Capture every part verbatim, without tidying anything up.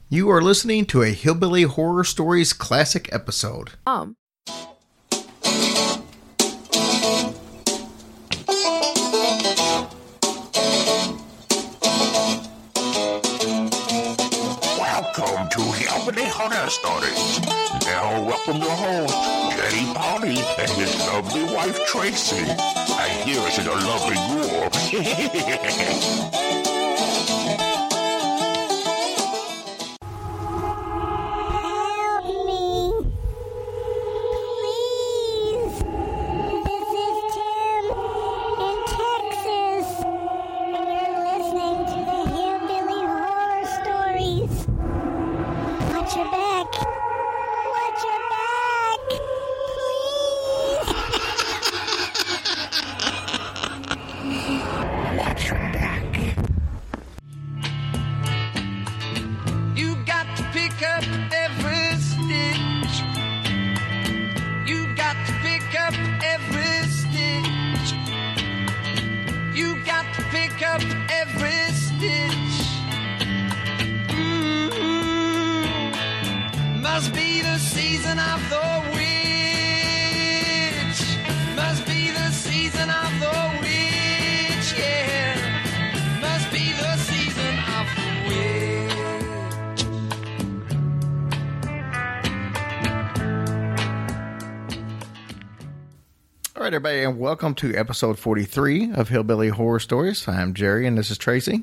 You are listening to a Hillbilly Horror Stories classic episode. Um. Welcome to Hillbilly Horror Stories. Now welcome your host, Jenny Polly, and his lovely wife, Tracy. And here's the lovely ghoul. All right, everybody, and welcome to episode forty-three of Hillbilly Horror Stories. I'm Jerry, and this is Tracy.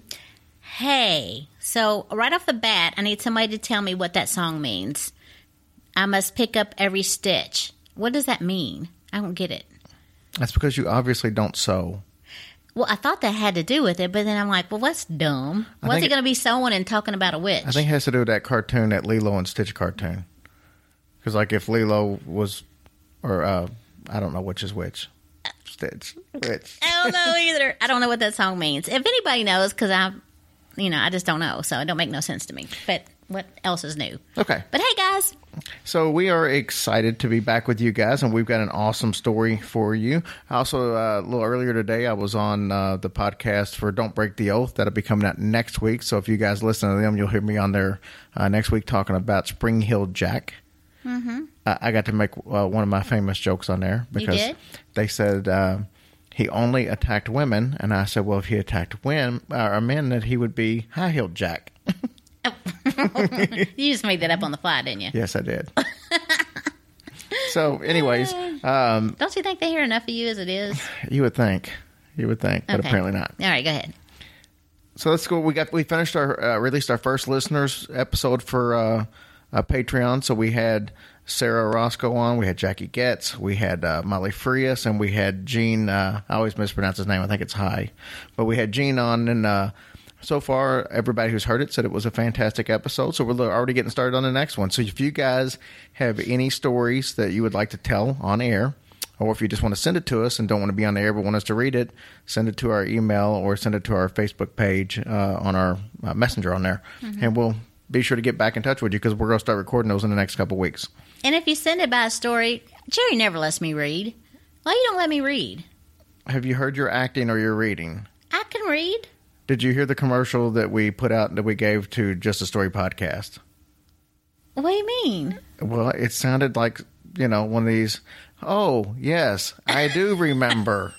Hey, so right off the bat, I need somebody to tell me what that song means. I must pick up every stitch. What does that mean? I don't get it. That's because you obviously don't sew. Well, I thought that had to do with it, but then I'm like, well, that's dumb. I What's he going to be sewing and talking about a witch? I think it has to do with that cartoon, that Lilo and Stitch cartoon. Because, like, if Lilo was, or, uh, I don't know which is which. Stitch. Which. I don't know either. I don't know what that song means. If anybody knows, because I, you know, I just don't know. So it don't make no sense to me. But what else is new? Okay. But hey, guys. So we are excited to be back with you guys, and we've got an awesome story for you. Also, uh, a little earlier today, I was on uh, the podcast for Don't Break the Oath. That'll be coming out next week. So if you guys listen to them, you'll hear me on there uh, next week talking about Spring Hill Jack. Mm-hmm. Uh, I got to make uh, one of my famous jokes on there because you did? They said uh, he only attacked women, and I said, well, if he attacked women or men, that he would be high-heeled Jack. Oh. You just made that up on the fly, didn't you? Yes, I did. So, anyways, um, don't you think they hear enough of you as it is? You would think, you would think, but okay. Apparently not. All right, go ahead. So let's go. We got we finished our uh, released our first listeners episode for. Uh, Uh, Patreon. So we had Sarah Roscoe on, we had Jackie Getz, we had uh, Molly Frias, and we had Gene. Uh, I always mispronounce his name. I think it's High, but we had Gene on, and uh, so far everybody who's heard it said it was a fantastic episode. So we're already getting started on the next one. So if you guys have any stories that you would like to tell on air, or if you just want to send it to us and don't want to be on the air but want us to read it, send it to our email or send it to our Facebook page uh, on our uh, messenger on there, mm-hmm. and we'll be sure to get back in touch with you because we're going to start recording those in the next couple of weeks. And if you send it by a story, Jerry never lets me read. Why you don't let me read? Have you heard your acting or your reading? I can read. Did you hear the commercial that we put out that we gave to Just a Story podcast? What do you mean? Well, it sounded like, you know, one of these, oh, yes, I do remember.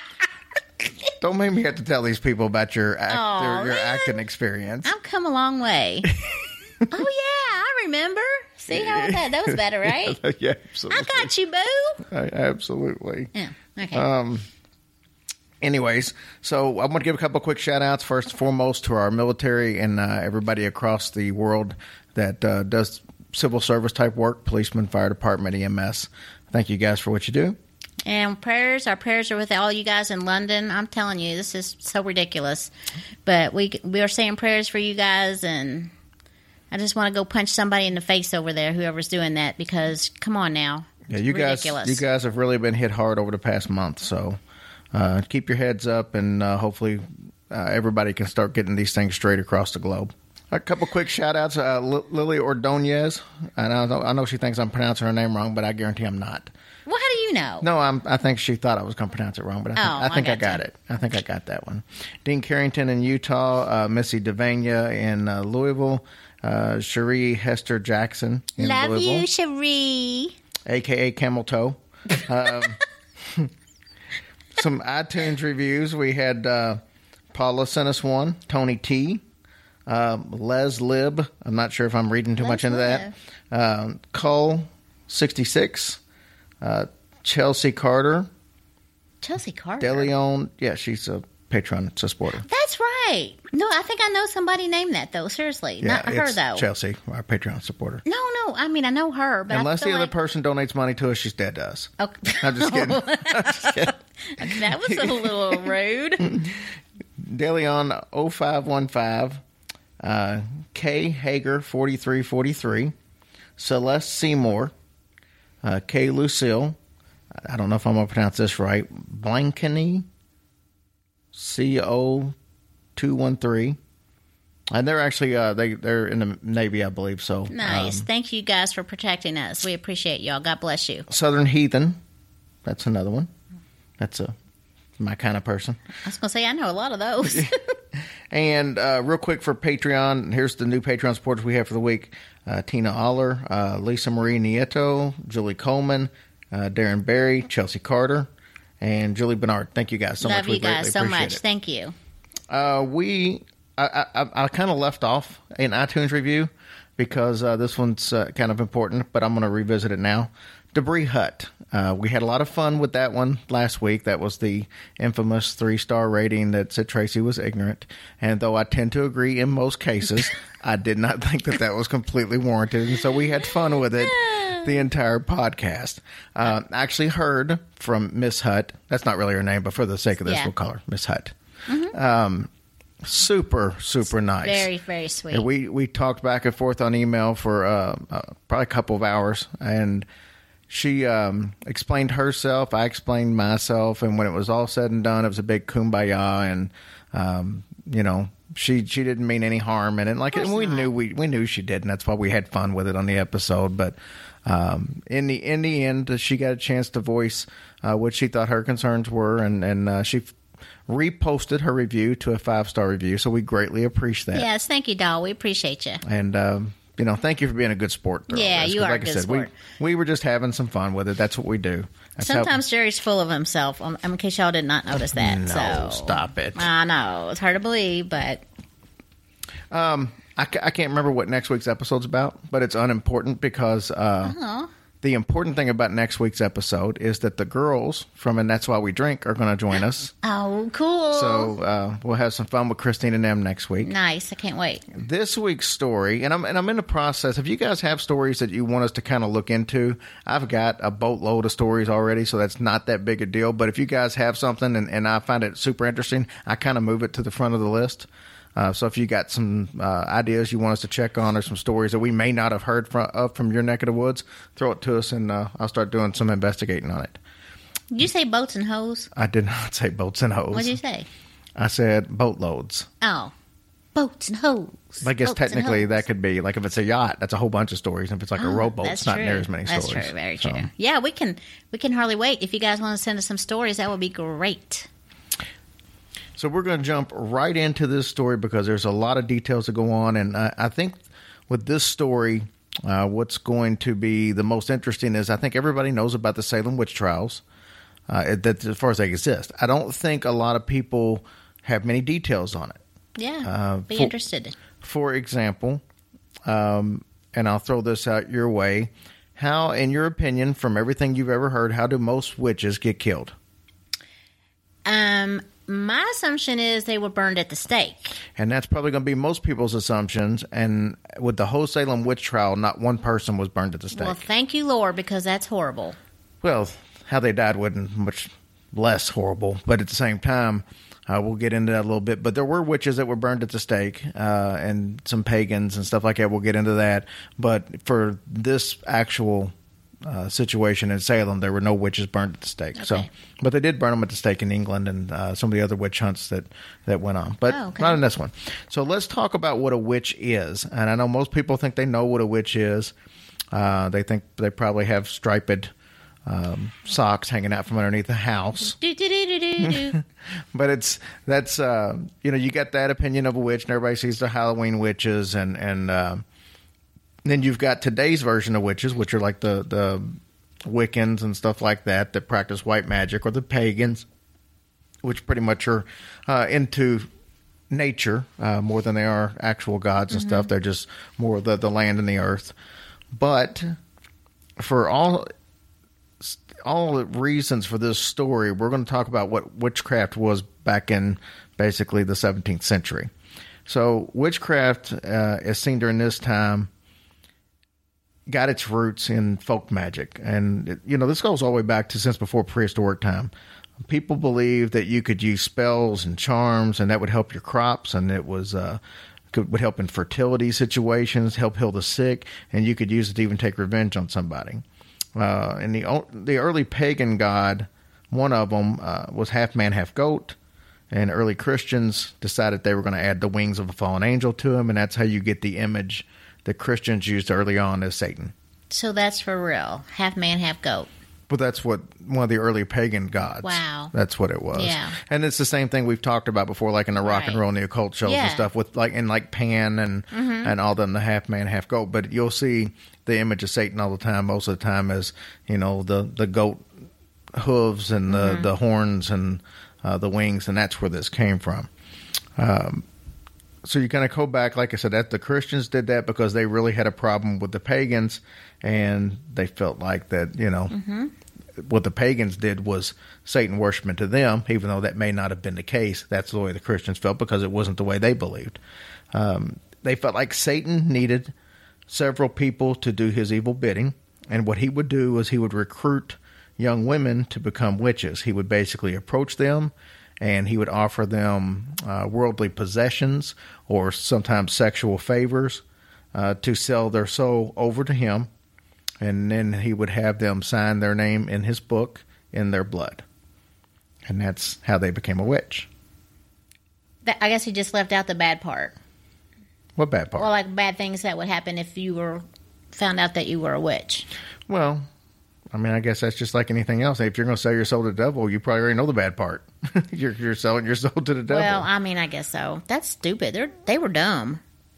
Don't make me have to tell these people about your act, oh, your acting experience. I've come a long way. Oh, yeah, I remember. See how that, that was better, right? Yeah, yeah, absolutely. I got you, boo. I, absolutely. Yeah, okay. Um. Anyways, so I'm going to give a couple of quick shout-outs. First and foremost to our military and uh, everybody across the world that uh, does civil service type work, policemen, fire department, E M S. Thank you guys for what you do. And prayers, our prayers are with all you guys in London. I'm telling you, this is so ridiculous. But we we are saying prayers for you guys, and I just want to go punch somebody in the face over there, whoever's doing that, because come on now. Yeah, you ridiculous. guys, you guys have really been hit hard over the past month, so uh, keep your heads up, and uh, hopefully uh, everybody can start getting these things straight across the globe. A couple quick shout-outs. Uh, L- Lily Ordonez. I know, I know she thinks I'm pronouncing her name wrong, but I guarantee I'm not. Well, how do you know? No, I'm, I think she thought I was going to pronounce it wrong, but I think, oh, I, think I, I got you. it. I think I got that one. Dean Carrington in Utah, uh, Missy Devania in uh, Louisville, uh, Cherie Hester Jackson in Love Louisville, you, Cherie. a k a. Camel Toe. Um, some iTunes reviews. We had uh, Paula sent us one. Tony T. Um, Les Lib. I'm not sure if I'm reading too Les much into Lib. that. Um, Cole sixty-six. Uh, Chelsea Carter. Chelsea Carter. DeLeon. Yeah, she's a Patreon supporter. That's right. No, I think I know somebody named that, though. Seriously. Yeah, Not her, it's though. Chelsea, our Patreon supporter. No, no. I mean, I know her, but Unless I the feel other like... person donates money to us, she's dead to us. Okay. I'm just kidding. I'm just kidding. That was a little rude. DeLeon oh five one five, uh, K Hager forty-three forty-three, Celeste Seymour, uh, K Lucille, I don't know if I'm going to pronounce this right, Blankeny, C O two one three, and they're actually, uh, they, they're in the Navy, I believe, so. Nice. Um, Thank you guys for protecting us. We appreciate y'all. God bless you. Southern Heathen, that's another one. That's a my kind of person. I was going to say, I know a lot of those. And uh, real quick for Patreon, here's the new Patreon supporters we have for the week. Uh, Tina Aller, uh, Lisa Marie Nieto, Julie Coleman, uh, Darren Berry, Chelsea Carter, and Julie Bernard. Thank you guys so Love much. We you guys greatly so appreciate much. it. Thank you. Uh, we, I, I, I kind of left off an iTunes review because uh, this one's uh, kind of important, but I'm going to revisit it now. Debris Hut. Uh, we had a lot of fun with that one last week. That was the infamous three-star rating that said Tracy was ignorant. And though I tend to agree in most cases, I did not think that that was completely warranted. And so we had fun with it the entire podcast. Uh, I actually heard from Miss Hut. That's not really her name, but for the sake of this, Yeah. we'll call her Miss Hut. Mm-hmm. Um, super, super nice. Very, very sweet. And we, we talked back and forth on email for uh, uh, probably a couple of hours. And she um, explained herself. I explained myself. And when it was all said and done, it was a big kumbaya. And, um, you know, she she didn't mean any harm in it. Like, and we not. knew we, we knew she did. And that's why we had fun with it on the episode. But um, in the in the end, uh, she got a chance to voice uh, what she thought her concerns were. And, and uh, she f- reposted her review to a five-star review. So we greatly appreciate that. Yes, thank you, doll. We appreciate you. And, um, you know, thank you for being a good sport. through all Yeah, this, you 'cause are like a I good said, sport. We, we were just having some fun with it. That's what we do. That's how- Sometimes Jerry's full of himself. Um, in case y'all did not notice that. No, so stop it. I know. It's hard to believe, but Um, I, ca- I can't remember what next week's episode's about, but it's unimportant because uh, oh, the important thing about next week's episode is that the girls from And That's Why We Drink are going to join us. oh cool. So uh, we'll have some fun with Christine and them next week. Nice. I can't wait. This week's story, and I'm and I'm in the process. If you guys have stories that you want us to kind of look into, I've got a boatload of stories already, so that's not that big a deal. But if you guys have something and, and I find it super interesting, I kind of move it to the front of the list. Uh, so if you got some uh, ideas you want us to check on or some stories that we may not have heard from, of from your neck of the woods, throw it to us and uh, I'll start doing some investigating on it. Did you say boats and hoes? I did not say boats and hoes. What did you say? I said boatloads. Oh, boats and hoes. I guess Boats and technically hoes. that could be, like if it's a yacht, that's a whole bunch of stories. If it's like a Oh, rowboat, that's it's not true. near as many That's stories. true. Very So- true. Yeah, we can we can hardly wait. If you guys want to send us some stories, that would be great. So we're going to jump right into this story because there's a lot of details that go on. And I, I think with this story, uh, what's going to be the most interesting is I think everybody knows about the Salem witch trials, uh, that as far as they exist. I don't think a lot of people have many details on it. Yeah, Uh, be for- interested. For example, um, and I'll throw this out your way, how, in your opinion, from everything you've ever heard, how do most witches get killed? Um, my assumption is they were burned at the stake. And that's probably going to be most people's assumptions. And with the whole Salem witch trial, not one person was burned at the stake. Well, thank you, Lord, because that's horrible. Well, how they died wasn't much less horrible. But at the same time, uh, we'll get into that a little bit. But there were witches that were burned at the stake uh, and some pagans and stuff like that. We'll get into that. But for this actual uh, situation in Salem, there were no witches burned at the stake. So, Okay. but they did burn them at the stake in England and uh, some of the other witch hunts that, that went on. But Oh, okay. not in this one. So let's talk about what a witch is. And I know most people think they know what a witch is. Uh, they think they probably have striped um, socks hanging out from underneath the house. Do do do do do do. But it's that's uh, you know, you got that opinion of a witch, and everybody sees the Halloween witches and and uh, then you've got today's version of witches, which are like the, the Wiccans and stuff like that that practice white magic, or the pagans, which pretty much are uh, into nature uh, more than they are actual gods and mm-hmm. stuff. They're just more the, the land and the earth. But for all all the reasons for this story, we're going to talk about what witchcraft was back in basically the seventeenth century. So witchcraft, uh, as seen during this time, got its roots in folk magic. And, you know, this goes all the way back to since before prehistoric time. People believed that you could use spells and charms, and that would help your crops, and it was uh, could, would help in fertility situations, help heal the sick, and you could use it to even take revenge on somebody. Uh, and the the early pagan god, one of them uh, was half man, half goat, and early Christians decided they were going to add the wings of a fallen angel to him, and that's how you get the image that Christians used early on as Satan. So that's for real. Half man, half goat. But that's what one of the early pagan gods. Wow. That's what it was. Yeah. And it's the same thing we've talked about before, like in the rock right. and roll and the occult shows yeah. and stuff, with like in like Pan and mm-hmm. and all them, the half man, half goat. But you'll see the image of Satan all the time, most of the time, as, you know, the, the goat hooves and the, mm-hmm. the horns and uh, the wings, and that's where this came from. Um, So you kind of go back, like I said, that the Christians did that because they really had a problem with the pagans, and they felt like that, you know, mm-hmm. what the pagans did was Satan worshiping to them, even though that may not have been the case. That's the way the Christians felt because it wasn't the way they believed. Um, they felt like Satan needed several people to do his evil bidding, and what he would do is he would recruit young women to become witches. He would basically approach them, and he would offer them uh, worldly possessions or sometimes sexual favors uh, to sell their soul over to him. And then he would have them sign their name in his book in their blood. And that's how they became a witch. I guess he just left out the bad part. What bad part? Well, like bad things that would happen if you were found out that you were a witch. Well, I mean, I guess that's just like anything else. If you're going to sell your soul to the devil, you probably already know the bad part. you're, you're selling your soul to the devil. Well, I mean, I guess so. That's stupid. They're, they were dumb.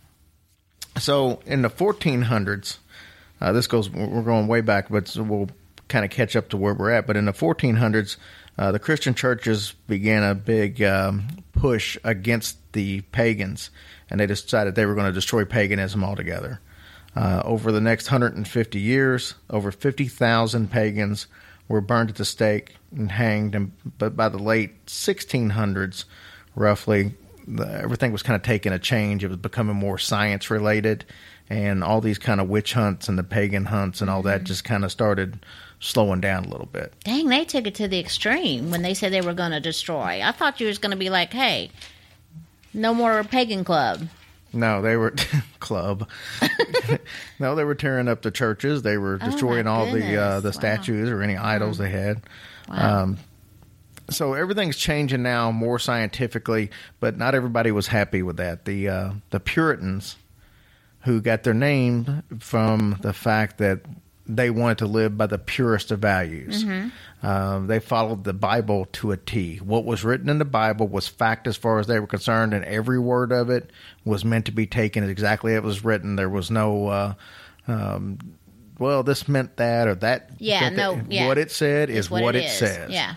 So in the fourteen hundreds, uh, this goes, we're going way back, but we'll kind of catch up to where we're at. But in the fourteen hundreds, uh, the Christian churches began a big um, push against the pagans, and they decided they were going to destroy paganism altogether. Uh, over the next one hundred fifty years, over fifty thousand pagans were burned at the stake and hanged. And, but by the late sixteen hundreds, roughly, the, everything was kind of taking a change. It was becoming more science-related, and all these kind of witch hunts and the pagan hunts and all that just kind of started slowing down a little bit. Dang, they took it to the extreme when they said they were going to destroy. I thought you was going to be like, hey, no more pagan club. No, they were club. No, they were tearing up the churches. They were destroying oh all goodness. the uh, the wow. statues or any idols mm. they had. Wow. Um, so everything's changing now more scientifically, but not everybody was happy with that. The uh, the Puritans, who got their name from the fact that they wanted to live by the purest of values. Mm-hmm. Um, they followed the Bible to a T. What was written in the Bible was fact as far as they were concerned, and every word of it was meant to be taken as exactly as it was written. There was no, uh, um, well, this meant that or that. Yeah, that, no, that. yeah. What it said is what, what it, it is. says. Yeah.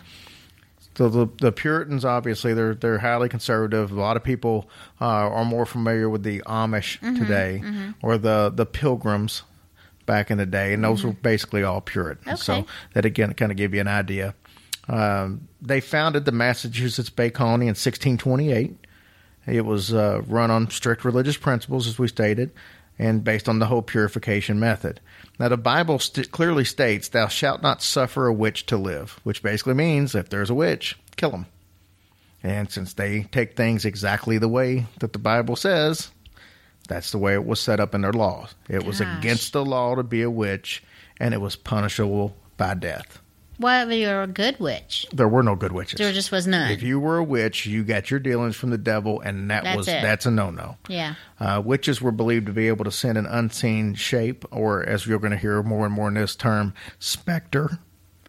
So the the Puritans, obviously, they're they're highly conservative. A lot of people uh, are more familiar with the Amish mm-hmm, today, mm-hmm. or the the Pilgrims back in the day, and those mm-hmm. were basically all Puritans. Okay. So that, again, kind of give you an idea. Um, they founded the Massachusetts Bay Colony in sixteen twenty-eight. It was uh, run on strict religious principles, as we stated, and based on the whole purification method. Now, the Bible st- clearly states, thou shalt not suffer a witch to live, which basically means if there's a witch, kill them. And since they take things exactly the way that the Bible says, that's the way it was set up in their laws. It was Gosh. against the law to be a witch, and it was punishable by death. What if you're a good witch? There were no good witches. There just was none. If you were a witch, you got your dealings from the devil, and that That's was it. that's a no-no. Yeah. Uh, witches were believed to be able to send an unseen shape, or as you're going to hear more and more in this term, specter.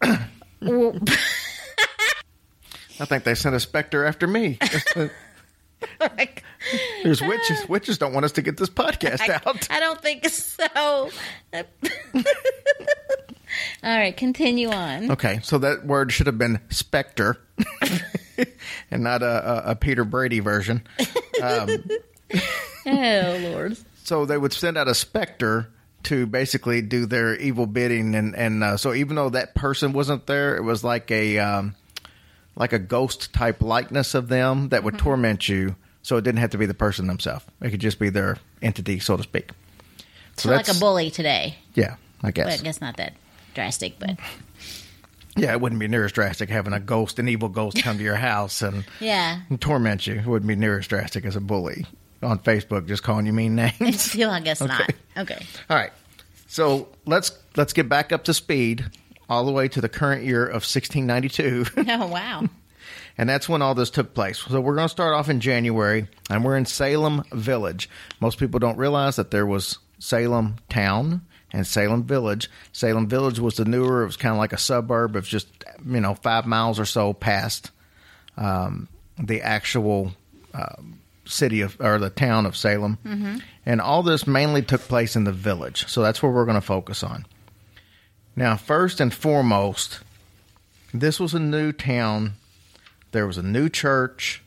Well, I think they sent a specter after me. Like, There's witches. Witches don't want us to get this podcast I, out. I don't think so. All right, continue on. Okay, so that word should have been specter and not a, a, a Peter Brady version. Um, Oh, Lord. so they would send out a specter to basically do their evil bidding. And, and uh, so even though that person wasn't there, it was like a, um, like a ghost type likeness of them that would mm-hmm. torment you. So it didn't have to be the person themselves. It could just be their entity, so to speak. So, so like a bully today. Yeah, I guess. But I guess not that drastic, but... Yeah, it wouldn't be near as drastic having a ghost, an evil ghost come to your house and, yeah. and torment you. It wouldn't be near as drastic as a bully on Facebook just calling you mean names. Still, I guess okay. not. Okay. All right. So let's let's get back up to speed all the way to the current year of sixteen ninety-two. Oh, wow. And that's when all this took place. So we're going to start off in January, and we're in Salem Village. Most people don't realize that there was Salem Town and Salem Village. Salem Village was the newer, it was kind of like a suburb. It was just, you know, five miles or so past um, the actual uh, city of, or the town of Salem. Mm-hmm. And all this mainly took place in the village. So that's where we're going to focus on. Now, first and foremost, this was a new town. There was a new church,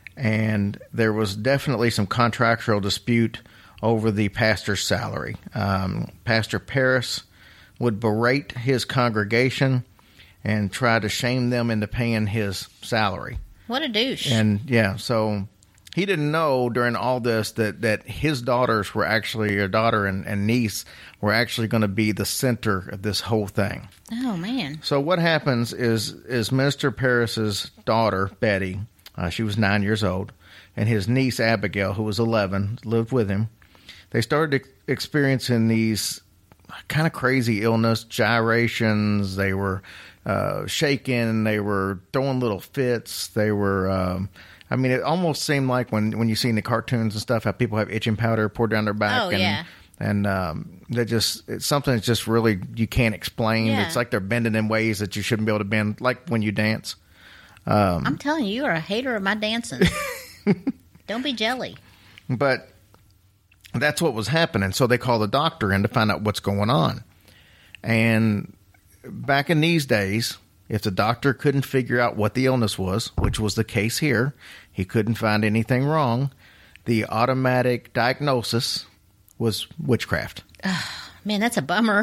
and there was definitely some contractual dispute over the pastor's salary. Um, Pastor Paris would berate his congregation and try to shame them into paying his salary. What a douche. And, yeah, so he didn't know during all this that, that his daughters were actually, a daughter and, and niece, were actually going to be the center of this whole thing. Oh, man. So what happens is, is Minister Paris's daughter, Betty, uh, she was nine years old, and his niece, Abigail, who was eleven, lived with him. They started ex- experiencing these kind of crazy illness, gyrations. They were uh, shaking. They were throwing little fits. They were, um, I mean, it almost seemed like when, when you see in the cartoons and stuff, how people have itching powder poured down their back. Oh, and, yeah. And um, they just, it's something that's just really, you can't explain. Yeah. It's like they're bending in ways that you shouldn't be able to bend, like when you dance. Um, I'm telling you, you are a hater of my dancing. Don't be jelly. But that's what was happening. So they called the doctor in to find out what's going on. And back in these days, if the doctor couldn't figure out what the illness was, which was the case here, he couldn't find anything wrong, the automatic diagnosis was witchcraft. Oh, man, that's a bummer.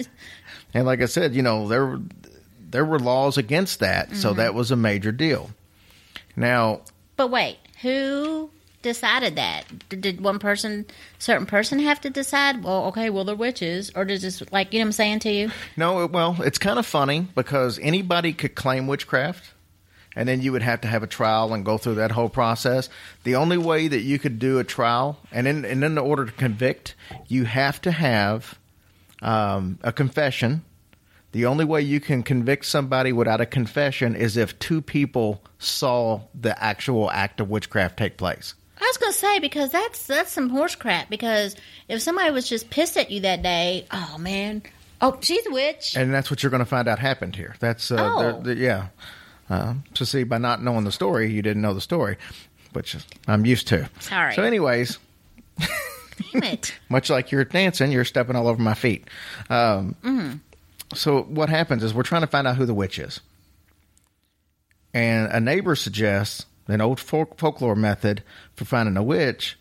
And like I said, you know, there, there were laws against that, mm-hmm. so that was a major deal. Now... But wait, who decided that? Did one person, certain person have to decide, well, okay, well, they're witches? Or does this, like, you know what I'm saying to you? No, well, it's kind of funny because anybody could claim witchcraft, and then you would have to have a trial and go through that whole process. The only way that you could do a trial, and in, and in order to convict, you have to have um, a confession. The only way you can convict somebody without a confession is if two people saw the actual act of witchcraft take place. I was going to say, because that's that's some horse crap, because if somebody was just pissed at you that day, oh, man, oh, she's a witch. And that's what you're going to find out happened here. That's, uh, oh. they're, they're, yeah. Uh, so see, by not knowing the story, you didn't know the story, which I'm used to. Sorry. So anyways... Damn it. Much like you're dancing, you're stepping all over my feet. Um, mm. So what happens is we're trying to find out who the witch is. And a neighbor suggests an old folk- folklore method for finding a witch.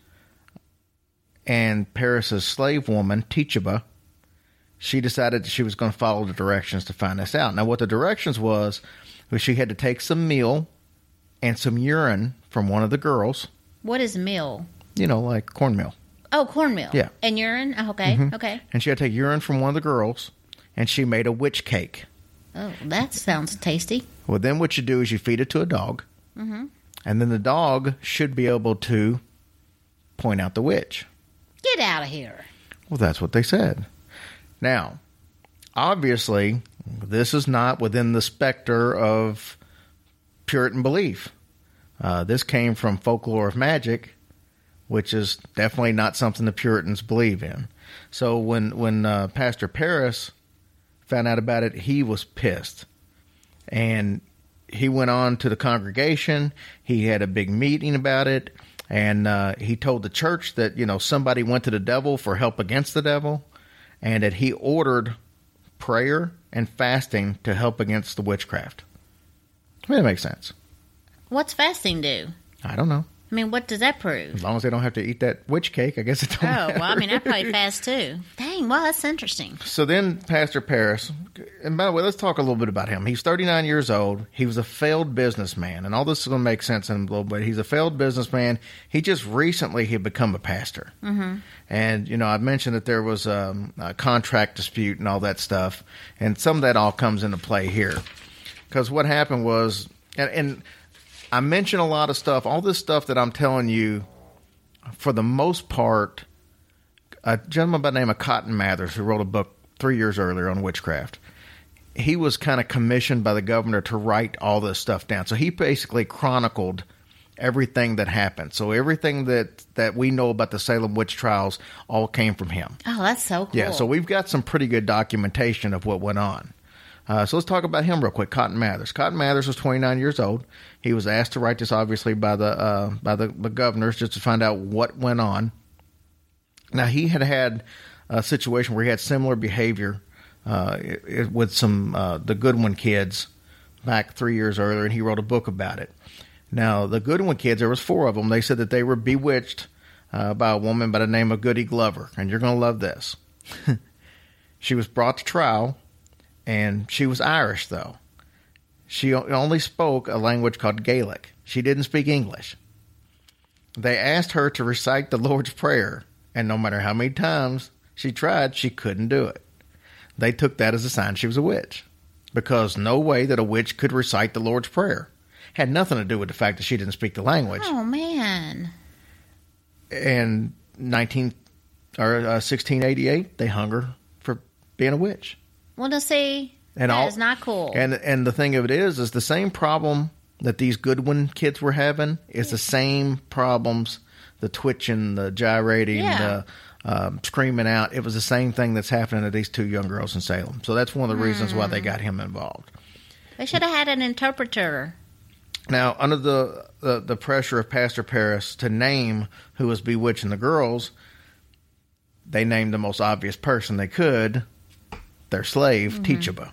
And Paris's slave woman, Teachaba, she decided she was going to follow the directions to find this out. Now, what the directions was, was she had to take some meal and some urine from one of the girls. What is meal? You know, like cornmeal. Oh, cornmeal. Yeah. And urine? Oh, okay, mm-hmm. okay. And she had to take urine from one of the girls, and she made a witch cake. Oh, that sounds tasty. Well, then what you do is you feed it to a dog, mm-hmm. and then the dog should be able to point out the witch. Get out of here. Well, that's what they said. Now, obviously, this is not within the specter of Puritan belief. Uh, this came from folklore of magic, which is definitely not something the Puritans believe in. So when when uh, Pastor Paris found out about it, he was pissed. And he went on to the congregation. He had a big meeting about it. And uh, he told the church that, you know, somebody went to the devil for help against the devil, and that he ordered prayer and fasting to help against the witchcraft. I mean, it makes sense. What's fasting do? I don't know. I mean, what does that prove? As long as they don't have to eat that witch cake, I guess it don't Oh, matter. well, I mean, I probably fast too. Dang, well, that's interesting. So then Pastor Parris, and by the way, let's talk a little bit about him. He's thirty-nine years old. He was a failed businessman, and all this is going to make sense in a little bit. He's a failed businessman. He just recently had become a pastor. Mm-hmm. And, you know, I mentioned that there was um, a contract dispute and all that stuff, and some of that all comes into play here. Because what happened was, and, and I mentioned a lot of stuff, all this stuff that I'm telling you, for the most part, a gentleman by the name of Cotton Mathers, who wrote a book three years earlier on witchcraft, he was kind of commissioned by the governor to write all this stuff down. So he basically chronicled everything that happened. So everything that, that we know about the Salem witch trials all came from him. Oh, that's so cool. Yeah, so we've got some pretty good documentation of what went on. Uh, so let's talk about him real quick. Cotton Mathers. Cotton Mathers was twenty-nine years old. He was asked to write this, obviously, by the uh, by the, the governors just to find out what went on. Now, he had had a situation where he had similar behavior uh, it, it, with some uh, the Goodwin kids back three years earlier, and he wrote a book about it. Now, the Goodwin kids, there was four of them. They said that they were bewitched uh, by a woman by the name of Goody Glover, and you're going to love this. She was brought to trial. And she was Irish, though. She only spoke a language called Gaelic. She didn't speak English. They asked her to recite the Lord's Prayer, and no matter how many times she tried, she couldn't do it. They took that as a sign she was a witch, because no way that a witch could recite the Lord's Prayer. Had nothing to do with the fact that she didn't speak the language. Oh, man. In nineteen or uh, sixteen eighty-eight, they hung her for being a witch. Well, to see, and that all, is not cool. And and the thing of it is, is the same problem that these Goodwin kids were having is the same problems, the twitching, the gyrating, Yeah. the um, screaming out. It was the same thing that's happening to these two young girls in Salem. So that's one of the reasons why they got him involved. They should have had an interpreter. Now, under the, the, the pressure of Pastor Parris to name who was bewitching the girls, they named the most obvious person they could, their slave, mm-hmm. Teachaba.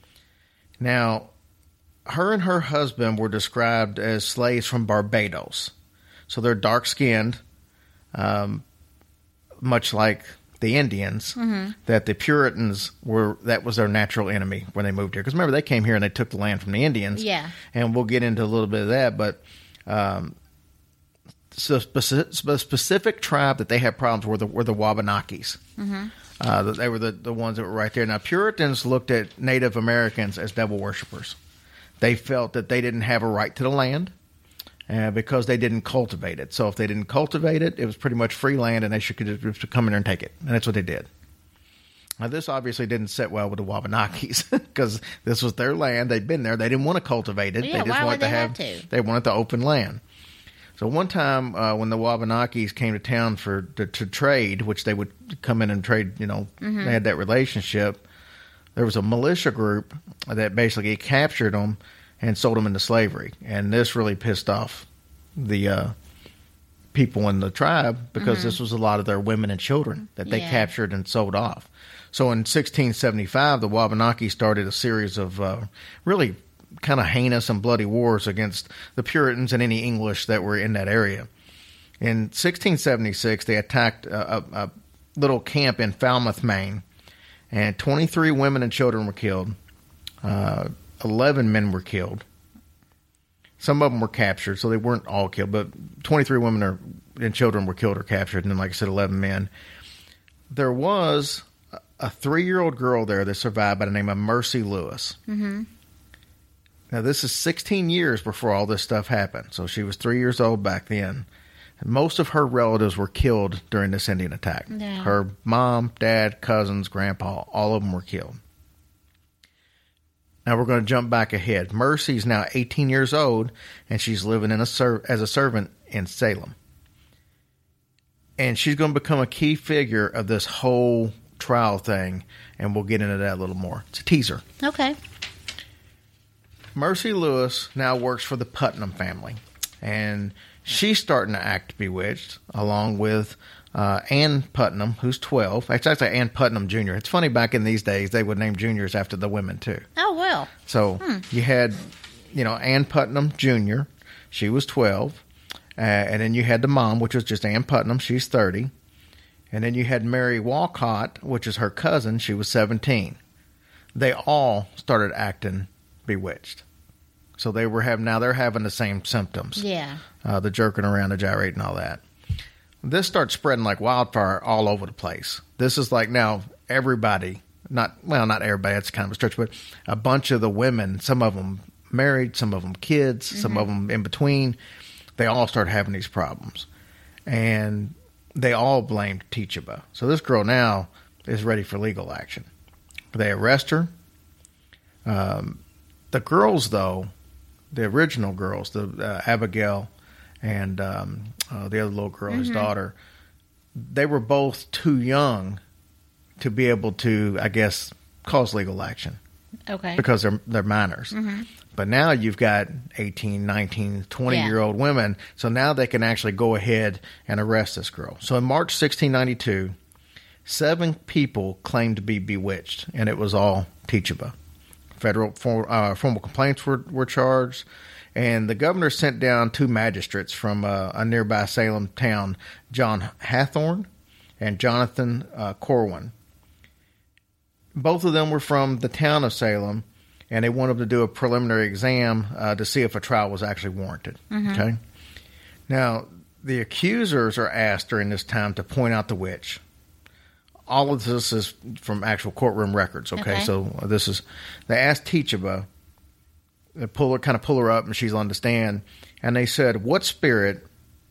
Now, her and her husband were described as slaves from Barbados. So they're dark-skinned, um, much like the Indians, mm-hmm. that the Puritans were, that was their natural enemy when they moved here. Because remember, they came here and they took the land from the Indians. Yeah. And we'll get into a little bit of that, but um, so specific, specific tribe that they had problems were the, were the Wabanakis. Mm-hmm. Uh, they were the, the ones that were right there. Now, Puritans looked at Native Americans as devil worshippers. They felt that they didn't have a right to the land uh, because they didn't cultivate it. So if they didn't cultivate it, it was pretty much free land, and they should just come in there and take it. And that's what they did. Now, this obviously didn't sit well with the Wabanakis because this was their land. They'd been there. They didn't want to cultivate it. Yeah, they just why wanted would they to have, have to? They wanted the open land. So one time uh, when the Wabanakis came to town for to, to trade, which they would come in and trade, you know, mm-hmm. they had that relationship, there was a militia group that basically captured them and sold them into slavery. And this really pissed off the uh, people in the tribe because mm-hmm. this was a lot of their women and children that they yeah. captured and sold off. So in sixteen seventy-five, the Wabanaki started a series of uh, really kind of heinous and bloody wars against the Puritans and any English that were in that area. In sixteen seventy-six, they attacked a, a, a little camp in Falmouth, Maine, and twenty-three women and children were killed. Uh, eleven men were killed. Some of them were captured, so they weren't all killed, but twenty-three women are, and children were killed or captured, and then, like I said, eleven men. There was a three-year-old girl there that survived by the name of Mercy Lewis. Mm-hmm. Now, this is sixteen years before all this stuff happened. So she was three years old back then. And most of her relatives were killed during this Indian attack. Yeah. Her mom, dad, cousins, grandpa, all of them were killed. Now, we're going to jump back ahead. Mercy's now eighteen years old, and she's living in a ser- as a servant in Salem. And she's going to become a key figure of this whole trial thing, and we'll get into that a little more. It's a teaser. Okay. Mercy Lewis now works for the Putnam family, and she's starting to act bewitched, along with uh, Ann Putnam, who's twelve. It's actually Ann Putnam Junior It's funny, back in these days, they would name juniors after the women, too. Oh, well. So hmm. you had, you know, Ann Putnam Junior She was twelve. Uh, and then you had the mom, which was just Ann Putnam. She's thirty. And then you had Mary Walcott, which is her cousin. She was seventeen. They all started acting bewitched. So they were having, now they're having the same symptoms. Yeah. Uh, the jerking around, the gyrating, all that. This starts spreading like wildfire all over the place. This is like now everybody, not, well, not everybody, that's kind of a stretch, but a bunch of the women, some of them married, some of them kids, mm-hmm. some of them in between, they all start having these problems. And they all blamed Tituba. So this girl now is ready for legal action. They arrest her. Um, the girls, though, the original girls, the uh, Abigail and um, uh, the other little girl, mm-hmm. his daughter, they were both too young to be able to, I guess, cause legal action. Okay. Because they're they're minors. Mm-hmm. But now you've got eighteen, nineteen, twenty-year-old yeah. women, so now they can actually go ahead and arrest this girl. So in March sixteen ninety-two, seven people claimed to be bewitched, and it was all Tituba. Federal for, uh, formal complaints were, were charged, and the governor sent down two magistrates from uh, a nearby Salem town, John Hathorne and Jonathan uh, Corwin. Both of them were from the town of Salem, and they wanted to do a preliminary exam uh, to see if a trial was actually warranted. Mm-hmm. Okay. Now, the accusers are asked during this time to point out the witch. All of this is from actual courtroom records. Okay, okay. So this is they asked Tituba, they pull her, kind of pull her up, and she's on the stand, and they said, "What spirit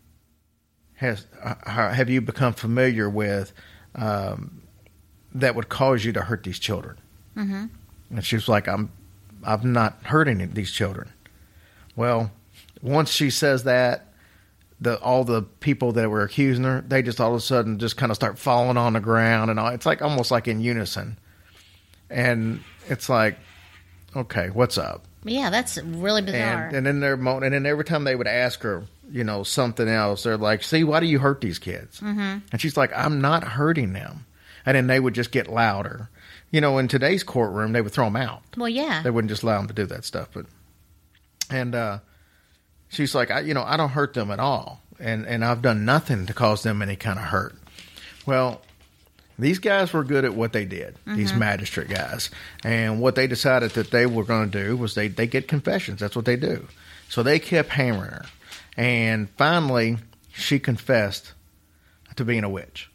has uh, have you become familiar with um, that would cause you to hurt these children?" Mm-hmm. And she was like, "I'm, I've not hurt any of these children." Well, once she says that, the all the people that were accusing her, they just all of a sudden just kind of start falling on the ground, and all. It's like almost like in unison. And it's like, okay, what's up? Yeah, that's really bizarre. And, and then they're mo- and then every time they would ask her, you know, something else, they're like, "See, why do you hurt these kids?" Mm-hmm. And she's like, "I'm not hurting them." And then they would just get louder. You know, in today's courtroom, they would throw them out. Well, yeah, they wouldn't just allow them to do that stuff. But and uh, she's like, I, you know, I don't hurt them at all, and and I've done nothing to cause them any kind of hurt. Well, these guys were good at what they did, mm-hmm. these magistrate guys. And what they decided that they were going to do was they, they get confessions. That's what they do. So they kept hammering her. And finally, she confessed to being a witch.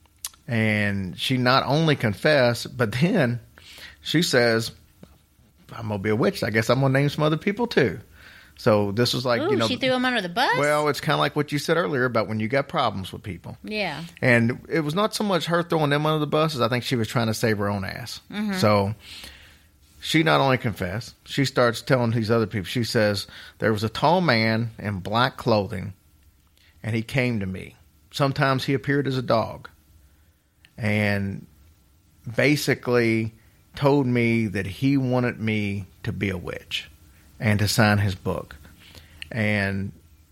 And she not only confessed, but then she says, "I'm going to be a witch. I guess I'm going to name some other people too." So this was like, Ooh, you know. She threw him under the bus? Well, it's kind of like what you said earlier about when you got problems with people. Yeah. And it was not so much her throwing them under the bus as I think she was trying to save her own ass. Mm-hmm. So she not only confessed, she starts telling these other people. She says, "There was a tall man in black clothing, and he came to me. Sometimes he appeared as a dog. And basically told me that he wanted me to be a witch and to sign his book." And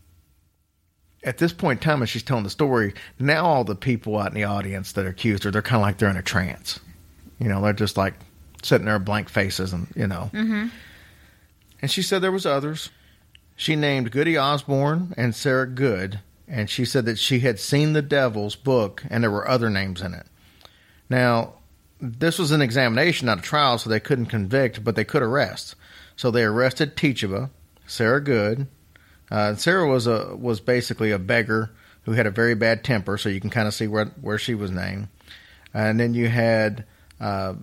at this point in time, as she's telling the story, now all the people out in the audience that are accused her, they're kind of like they're in a trance. You know, they're just like sitting there blank faces and, you know. Mm-hmm. And she said there was others. She named Goody Osborne and Sarah Good, and she said that she had seen the Devil's book and there were other names in it. Now, this was an examination, not a trial, so they couldn't convict, but they could arrest. So they arrested Tituba, Sarah Good. Uh, Sarah was a was basically a beggar who had a very bad temper, so you can kind of see where where she was named. And then you had uh,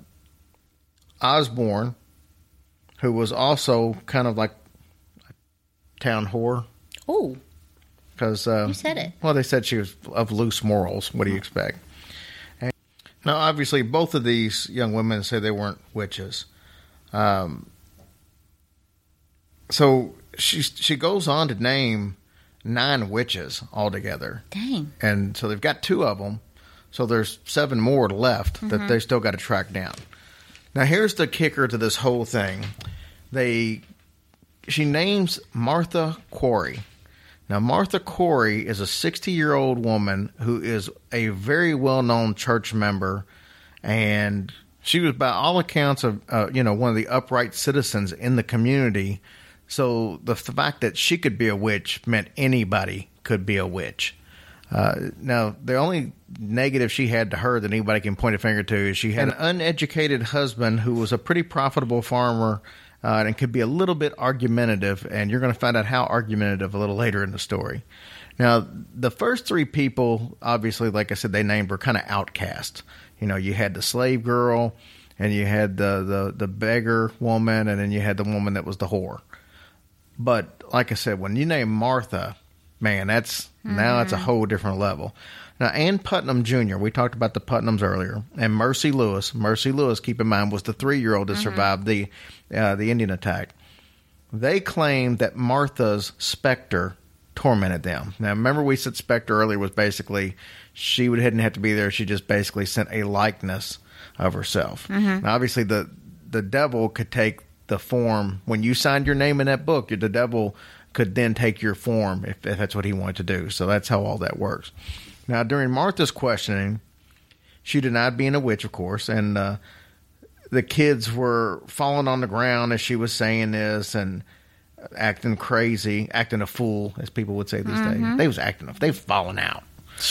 Osborne, who was also kind of like a town whore. Oh, because uh, you said it. Well, they said she was of loose morals. What do you expect? And now, obviously, both of these young women say they weren't witches. Um, so she she goes on to name nine witches altogether. Dang. And so they've got two of them. So there's seven more left mm-hmm. that they still got to track down. Now, here's the kicker to this whole thing. They, she names Martha Quarry. Now, Martha Corey is a sixty-year-old woman who is a very well-known church member, and she was, by all accounts, of uh, you know, one of the upright citizens in the community. So the fact that she could be a witch meant anybody could be a witch. Uh, now, the only negative she had to her that anybody can point a finger to is she had an uneducated husband who was a pretty profitable farmer uh, and could be a little bit argumentative, and you're going to find out how argumentative a little later in the story. Now, the first three people, obviously, like I said, they named were kind of outcasts. You know, you had the slave girl, and you had the, the, the beggar woman, and then you had the woman that was the whore. But, like I said, when you name Martha, man, that's mm-hmm. now it's a whole different level. Now, Ann Putnam Junior, we talked about the Putnams earlier, and Mercy Lewis. Mercy Lewis, keep in mind, was the three-year-old that mm-hmm. survived the uh, the Indian attack. They claimed that Martha's specter tormented them. Now, remember we said specter earlier was basically she would didn't have to be there. She just basically sent a likeness of herself. Mm-hmm. Now, obviously, the the devil could take the form. When you signed your name in that book, the devil could then take your form if, if that's what he wanted to do. So that's how all that works. Now, during Martha's questioning, she denied being a witch, of course, and uh, the kids were falling on the ground as she was saying this and acting crazy, acting a fool, as people would say these mm-hmm. days. They was acting, they was falling out.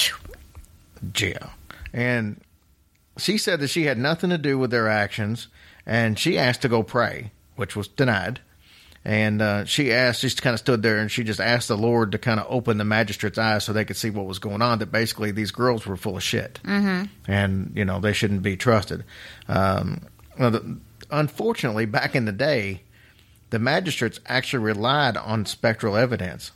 Yeah. And she said that she had nothing to do with their actions, and she asked to go pray, which was denied. And uh, she asked, she just kind of stood there and she just asked the Lord to kind of open the magistrate's eyes so they could see what was going on, that basically these girls were full of shit. Mm-hmm. And, you know, they shouldn't be trusted. Um, well, the, unfortunately, back in the day, the magistrates actually relied on spectral evidence.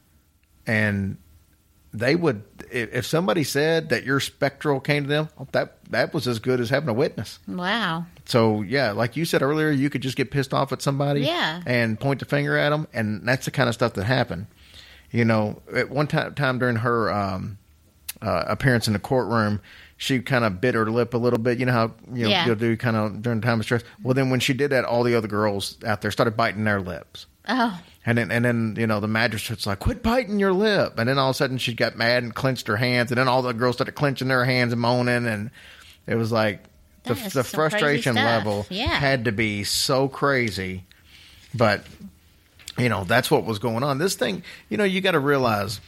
And they would, if somebody said that your spectral came to them, that that was as good as having a witness. Wow. So, yeah, like you said earlier, you could just get pissed off at somebody yeah. and point the finger at them, and that's the kind of stuff that happened. You know, at one time, time during her um, uh, appearance in the courtroom, she kind of bit her lip a little bit. You know how you know, yeah. you'll do kind of during the time of stress? Well, then when she did that, all the other girls out there started biting their lips. Oh. And then, and then, you know, the magistrate's like, quit biting your lip. And then all of a sudden she got mad and clenched her hands. And then all the girls started clenching their hands and moaning. And it was like the, the frustration level yeah. had to be so crazy. But, you know, that's what was going on. This thing, you know, you got to realize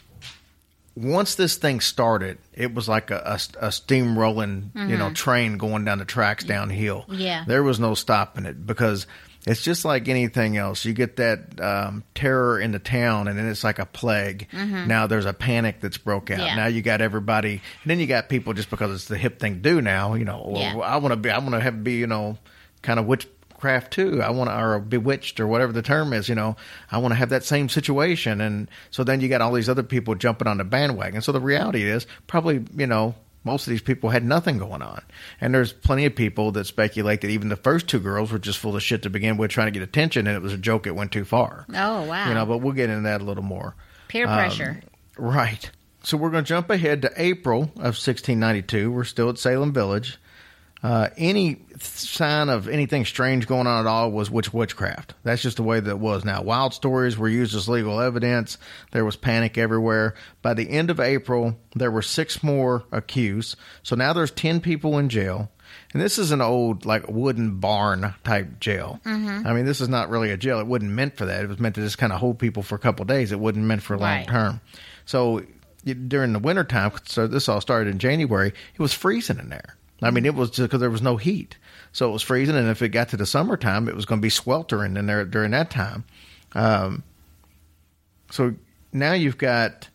once this thing started, it was like a, a, a steamrolling, mm-hmm. you know, train going down the tracks downhill. Yeah. There was no stopping it because it's just like anything else. You get that um, terror in the town, and then it's like a plague. Mm-hmm. Now there's a panic that's broke out. Yeah. Now you got everybody, and then you got people just because it's the hip thing to do now. You know, or, yeah. I want to be, I want to have be, you know, kind of witchcraft too. I want to, or bewitched, or whatever the term is. You know, I want to have that same situation, and so then you got all these other people jumping on the bandwagon. So the reality is, probably, you know, most of these people had nothing going on. And there's plenty of people that speculate that even the first two girls were just full of shit to begin with, trying to get attention, and it was a joke that went too far. Oh, wow. You know, but we'll get into that a little more. Peer pressure. Um, right. So we're going to jump ahead to April of sixteen ninety-two. We're still at Salem Village. Uh, any sign of anything strange going on at all was witch witchcraft. That's just the way that it was now. Wild stories were used as legal evidence. There was panic everywhere. By the end of April, there were six more accused. So now there's ten people in jail. And this is an old, like, wooden barn type jail. Mm-hmm. I mean, this is not really a jail. It wasn't meant for that. It was meant to just kind of hold people for a couple of days. It wasn't meant for long right. term. So during the wintertime, so this all started in January, it was freezing in there. I mean, it was just because there was no heat. So it was freezing, and if it got to the summertime, it was going to be sweltering in there during that time. Um, so now you've got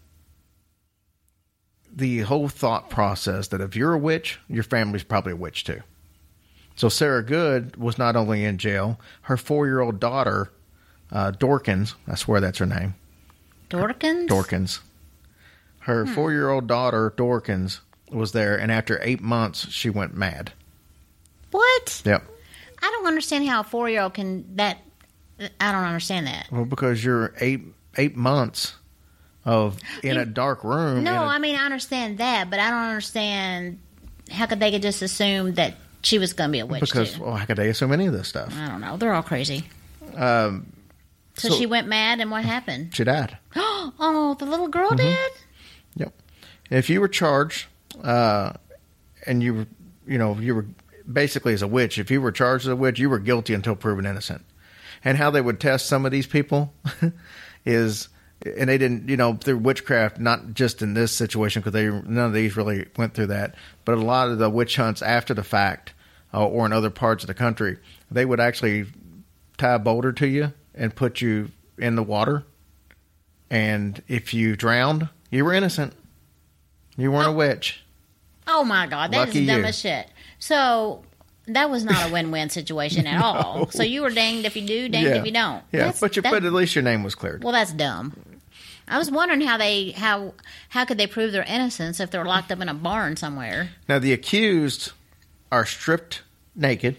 the whole thought process that if you're a witch, your family's probably a witch too. So Sarah Good was not only in jail, her four-year-old daughter, uh, Dorkins, I swear that's her name. Dorkins? Dorkins. Her hmm. four-year-old daughter, Dorkins, was there, and after eight months, she went mad. What? Yep. I don't understand how a four-year-old can that. I don't understand that. Well, because you're eight eight months of in you, a dark room. No, a, I mean I understand that, but I don't understand how could they could just assume that she was going to be a witch because too? Well, how could they assume any of this stuff? I don't know. They're all crazy. Um. So, So- she went mad, and what happened? She died. Oh, the little girl did? Yep. If you were charged, uh, and you were, you know, you were basically as a witch, if you were charged as a witch, you were guilty until proven innocent. And how they would test some of these people is, and they didn't, you know, through witchcraft, not just in this situation, because they none of these really went through that, but a lot of the witch hunts after the fact, uh, or in other parts of the country, they would actually tie a boulder to you and put you in the water. And if you drowned, you were innocent. You weren't Oh. a witch. Oh, my God. That Lucky is dumb you. as shit. So that was not a win-win situation at all. So you were danged if you do, danged if you don't. Yeah, That's- but, you, that- but at least your name was cleared. Well, that's dumb. I was wondering how they how how could they prove their innocence if they're locked up in a barn somewhere? Now, the accused are stripped naked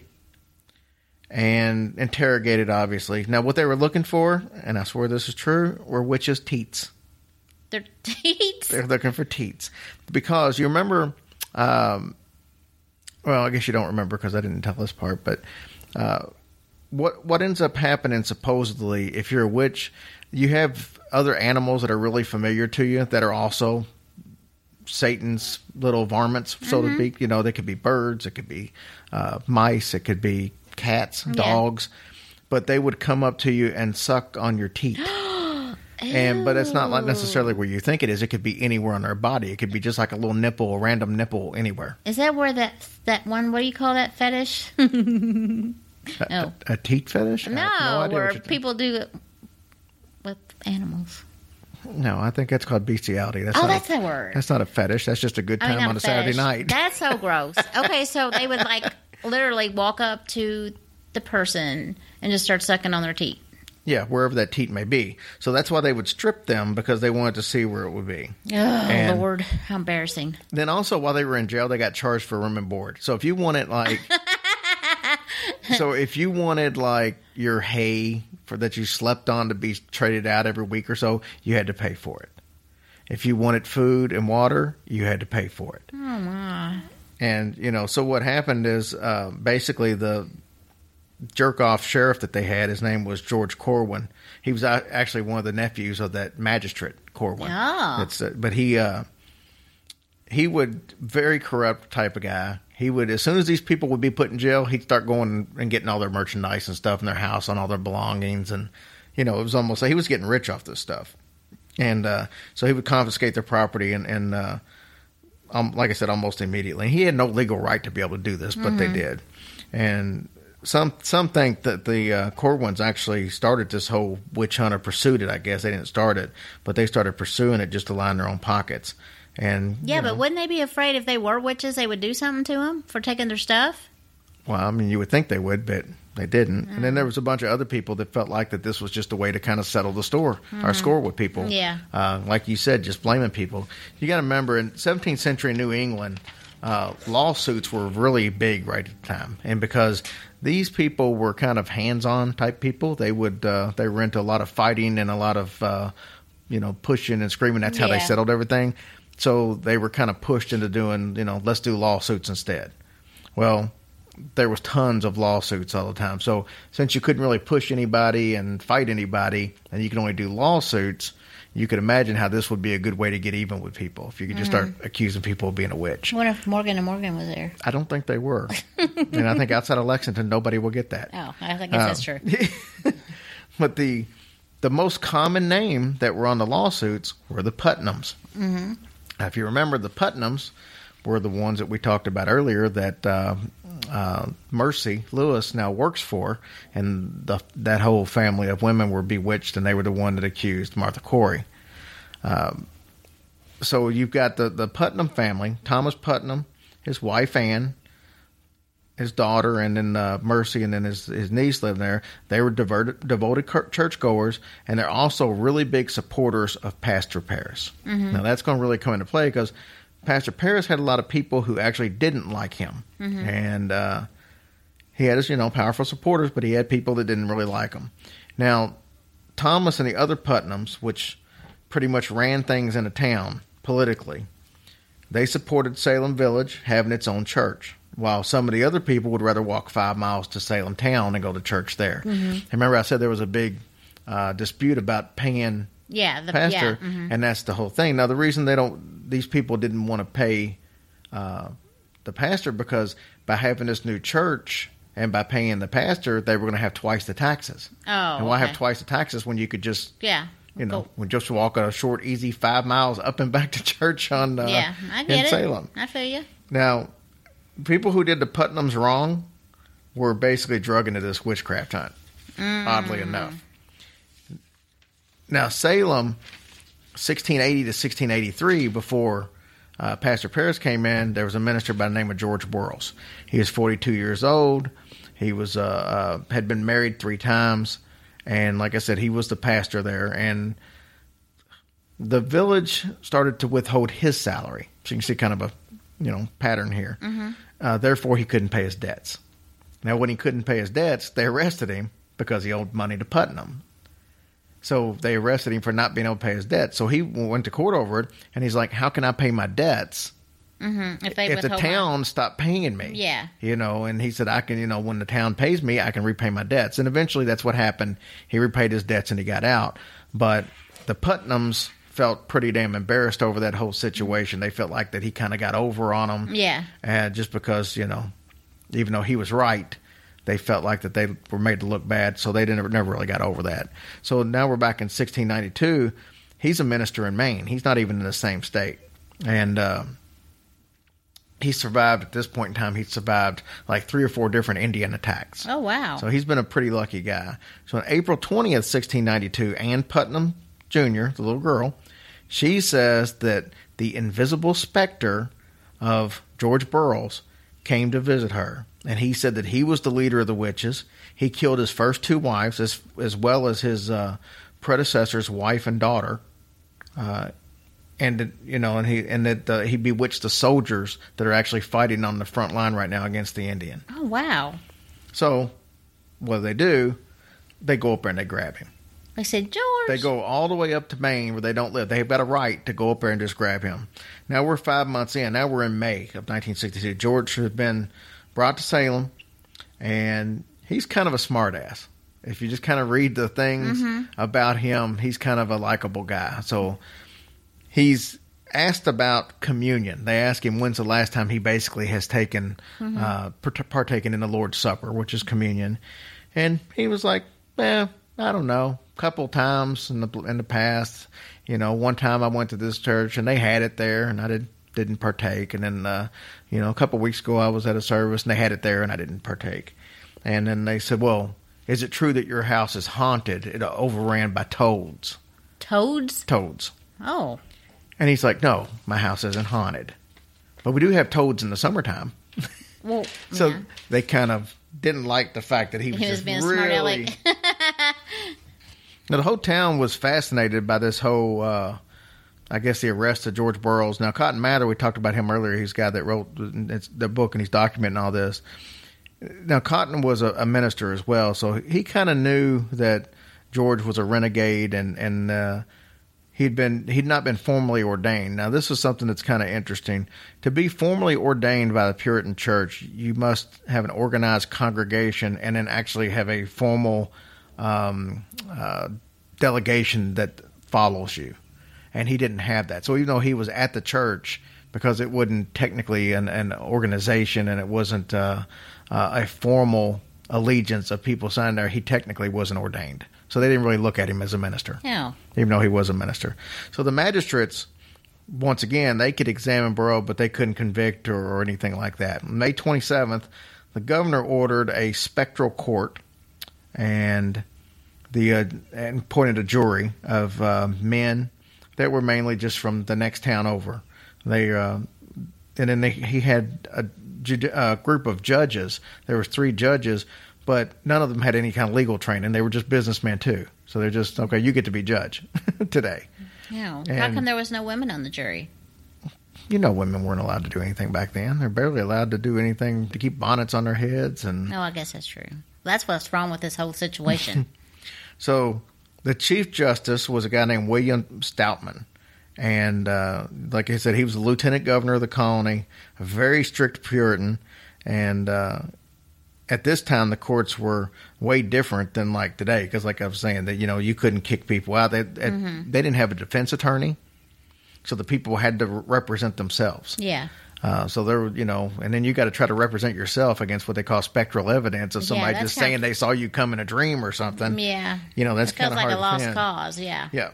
and interrogated, obviously. Now, what they were looking for, and I swear this is true, were witches' teats. Their teats. They're looking for teats. Because you remember, um, well, I guess you don't remember because I didn't tell this part, but uh, what what ends up happening supposedly, if you're a witch, you have other animals that are really familiar to you that are also Satan's little varmints, so to speak. You know, they could be birds, it could be uh, mice, it could be cats, dogs, but they would come up to you and suck on your teat. And but it's not like necessarily where you think it is. It could be anywhere on their body. It could be just like a little nipple, a random nipple anywhere. Is that where that that one? What do you call that fetish? A, No. a, a teat fetish? I have No, idea what where you're- people do it with animals. No, I think that's called bestiality. That's Oh, not that's a, the word. That's not a fetish. That's just a good I time mean, not on a Saturday fetish. night. That's so gross. Okay, so they would like literally walk up to the person and just start sucking on their teeth. Yeah, wherever that teat may be. So that's why they would strip them, because they wanted to see where it would be. Oh, And- Lord, how embarrassing. Then also, while they were in jail, they got charged for room and board. So if you wanted like, so if you wanted like your hay for that you slept on to be traded out every week or so, you had to pay for it. If you wanted food and water, you had to pay for it. Oh, my. And you know, so what happened is uh, basically the jerk off sheriff that they had, his name was George Corwin. He was a- actually one of the nephews of that magistrate Corwin. Oh. That's uh, but he uh, he would very corrupt type of guy. He would, as soon as these people would be put in jail, he'd start going and getting all their merchandise and stuff in their house, on all their belongings, and you know, it was almost like he was getting rich off this stuff. And uh, so he would confiscate their property, and, and uh, um, like I said, almost immediately. He had no legal right to be able to do this, but they did. And some some think that the uh, Corwins actually started this whole witch hunt, or pursued it. I guess they didn't start it, but they started pursuing it just to line their own pockets. And Yeah, you know, but wouldn't they be afraid if they were witches, they would do something to them for taking their stuff? well, I mean, you would think they would, but they didn't. And then there was a bunch of other people that felt like that this was just a way to kind of settle the store or score with people. Yeah. Uh, like you said, just blaming people. You got to remember, in seventeenth century New England, uh, lawsuits were really big right at the time. And because these people were kind of hands-on type people, they would uh, they were into a lot of fighting and a lot of uh, you know, pushing and screaming. That's how they Yeah. settled everything. So they were kind of pushed into doing, you know, let's do lawsuits instead. Well, there was tons of lawsuits all the time. So since you couldn't really push anybody and fight anybody, and you can only do lawsuits, you could imagine how this would be a good way to get even with people if you could just start accusing people of being a witch. What if Morgan and Morgan was there? I don't think they were. And I think outside of Lexington, nobody will get that. Oh, I think that's true. But the the most common name that were on the lawsuits were the Putnams. Mm-hmm. Now, if you remember, the Putnams were the ones that we talked about earlier that uh, uh, Mercy Lewis now works for, and the, that whole family of women were bewitched, and they were the one that accused Martha Corey. Um, so you've got the, the Putnam family, Thomas Putnam, his wife Anne, his daughter, and then uh, Mercy, and then his, his niece lived there. They were devoted, devoted churchgoers, and they're also really big supporters of Pastor Paris. Mm-hmm. Now, that's going to really come into play because Pastor Paris had a lot of people who actually didn't like him. Mm-hmm. And uh, he had his, you know, powerful supporters, but he had people that didn't really like him. Now, Thomas and the other Putnams, which pretty much ran things in a town politically, they supported Salem Village having its own church, while some of the other people would rather walk five miles to Salem town and go to church there. Mm-hmm. And remember I said there was a big uh, dispute about paying Yeah, the pastor, yeah, mhm. and that's the whole thing. Now, the reason they don't, these people didn't want to pay uh, the pastor because by having this new church and by paying the pastor, they were going to have twice the taxes. Oh, and why okay. have twice the taxes when you could just, Yeah. you know, Cool. when just walk a short, easy five miles up and back to church on uh, Yeah, I in get it. Salem. I feel you. Now, people who did the Putnams wrong were basically drug into this witchcraft hunt, oddly enough. Now, Salem, sixteen eighty to sixteen eighty-three, before uh, Pastor Paris came in, there was a minister by the name of George Burroughs. He was forty-two years old. He was uh, uh, had been married three times, and like I said, he was the pastor there. And the village started to withhold his salary. So you can see kind of a you know pattern here. Mm-hmm. Uh, therefore, he couldn't pay his debts. Now, when he couldn't pay his debts, they arrested him because he owed money to Putnam. So they arrested him for not being able to pay his debt. So he went to court over it, and he's like, how can I pay my debts Mm-hmm. If, they if the withhold town my- stopped paying me? Yeah. You know, and he said, I can, you know, when the town pays me, I can repay my debts. And eventually that's what happened. He repaid his debts and he got out. But the Putnams felt pretty damn embarrassed over that whole situation. They felt like that he kind of got over on them. Yeah. And just because, you know, even though he was right, they felt like that they were made to look bad, so they didn't never really got over that. So now we're back in sixteen ninety-two. He's a minister in Maine. He's not even in the same state. And uh, he survived, at this point in time, he survived like three or four different Indian attacks. Oh, wow. So he's been a pretty lucky guy. So on April twentieth, sixteen ninety-two, Ann Putnam Junior, the little girl, she says that the invisible specter of George Burroughs came to visit her. And he said that he was the leader of the witches. He killed his first two wives as as well as his uh, predecessor's wife and daughter. Uh, and you know, and he and that uh, he bewitched the soldiers that are actually fighting on the front line right now against the Indian. Oh, wow. So, what do they do? They go up there and they grab him. They said, George. They go all the way up to Maine where they don't live. They've got a right to go up there and just grab him. Now we're five months in. Now we're in May of nineteen sixty-two. George has been brought to Salem, and he's kind of a smartass. If you just kind of read the things Mm-hmm. about him, he's kind of a likable guy. So he's asked about communion. They ask him when's the last time he basically has taken, Mm-hmm. uh, part- partaken in the Lord's Supper, which is communion. And he was like, eh, I don't know, a couple times in the in the past. You know, one time I went to this church and they had it there, and I did, didn't partake. And then, uh, you know, a couple weeks ago I was at a service and they had it there and I didn't partake. And then they said, well, is it true that your house is haunted? It overran by toads. Toads? Toads. Oh. And he's like, no, my house isn't haunted. But we do have toads in the summertime. Well, So yeah. they kind of didn't like the fact that he was He was just being a smart really... aleck. Now, the whole town was fascinated by this whole, uh, I guess, the arrest of George Burroughs. Now, Cotton Mather, we talked about him earlier. He's the guy that wrote it's the book and he's documenting all this. Now, Cotton was a, a minister as well, so he kind of knew that George was a renegade, and and uh, he'd been he'd not been formally ordained. Now, this is something that's kind of interesting. To be formally ordained by the Puritan Church, you must have an organized congregation and then actually have a formal um, uh, delegation that follows you. And he didn't have that. So even though he was at the church, because it wasn't technically an, an organization and it wasn't uh, uh, a formal allegiance of people signed there, he technically wasn't ordained. So they didn't really look at him as a minister, Yeah. even though he was a minister. So the magistrates, once again, they could examine Burroughs, but they couldn't convict or, or anything like that. On May twenty-seventh, the governor ordered a spectral court and the uh, and appointed a jury of uh, men that were mainly just from the next town over. They uh, and then they, he had a, ju- a group of judges. There was three judges, but none of them had any kind of legal training. They were just businessmen too. So they're just, okay, you get to be judge today. Yeah. How And- come there was no women on the jury? You know, women weren't allowed to do anything back then. They're barely allowed to do anything to keep bonnets on their heads. And No, I guess that's true. That's what's wrong with this whole situation. so the Chief Justice was a guy named William Stoutman. And uh, like I said, he was the lieutenant governor of the colony, a very strict Puritan. And uh, at this time, the courts were way different than like today. Because like I was saying, that, you know, you couldn't kick people out. They, mm-hmm. they didn't have a defense attorney. So the people had to represent themselves. Yeah. Uh, so there, you know, and then you got to try to represent yourself against what they call spectral evidence of somebody yeah, just saying of, they saw you come in a dream or something. Yeah. You know, that's kind of like hard a lost to defend. cause. Yeah. Yeah.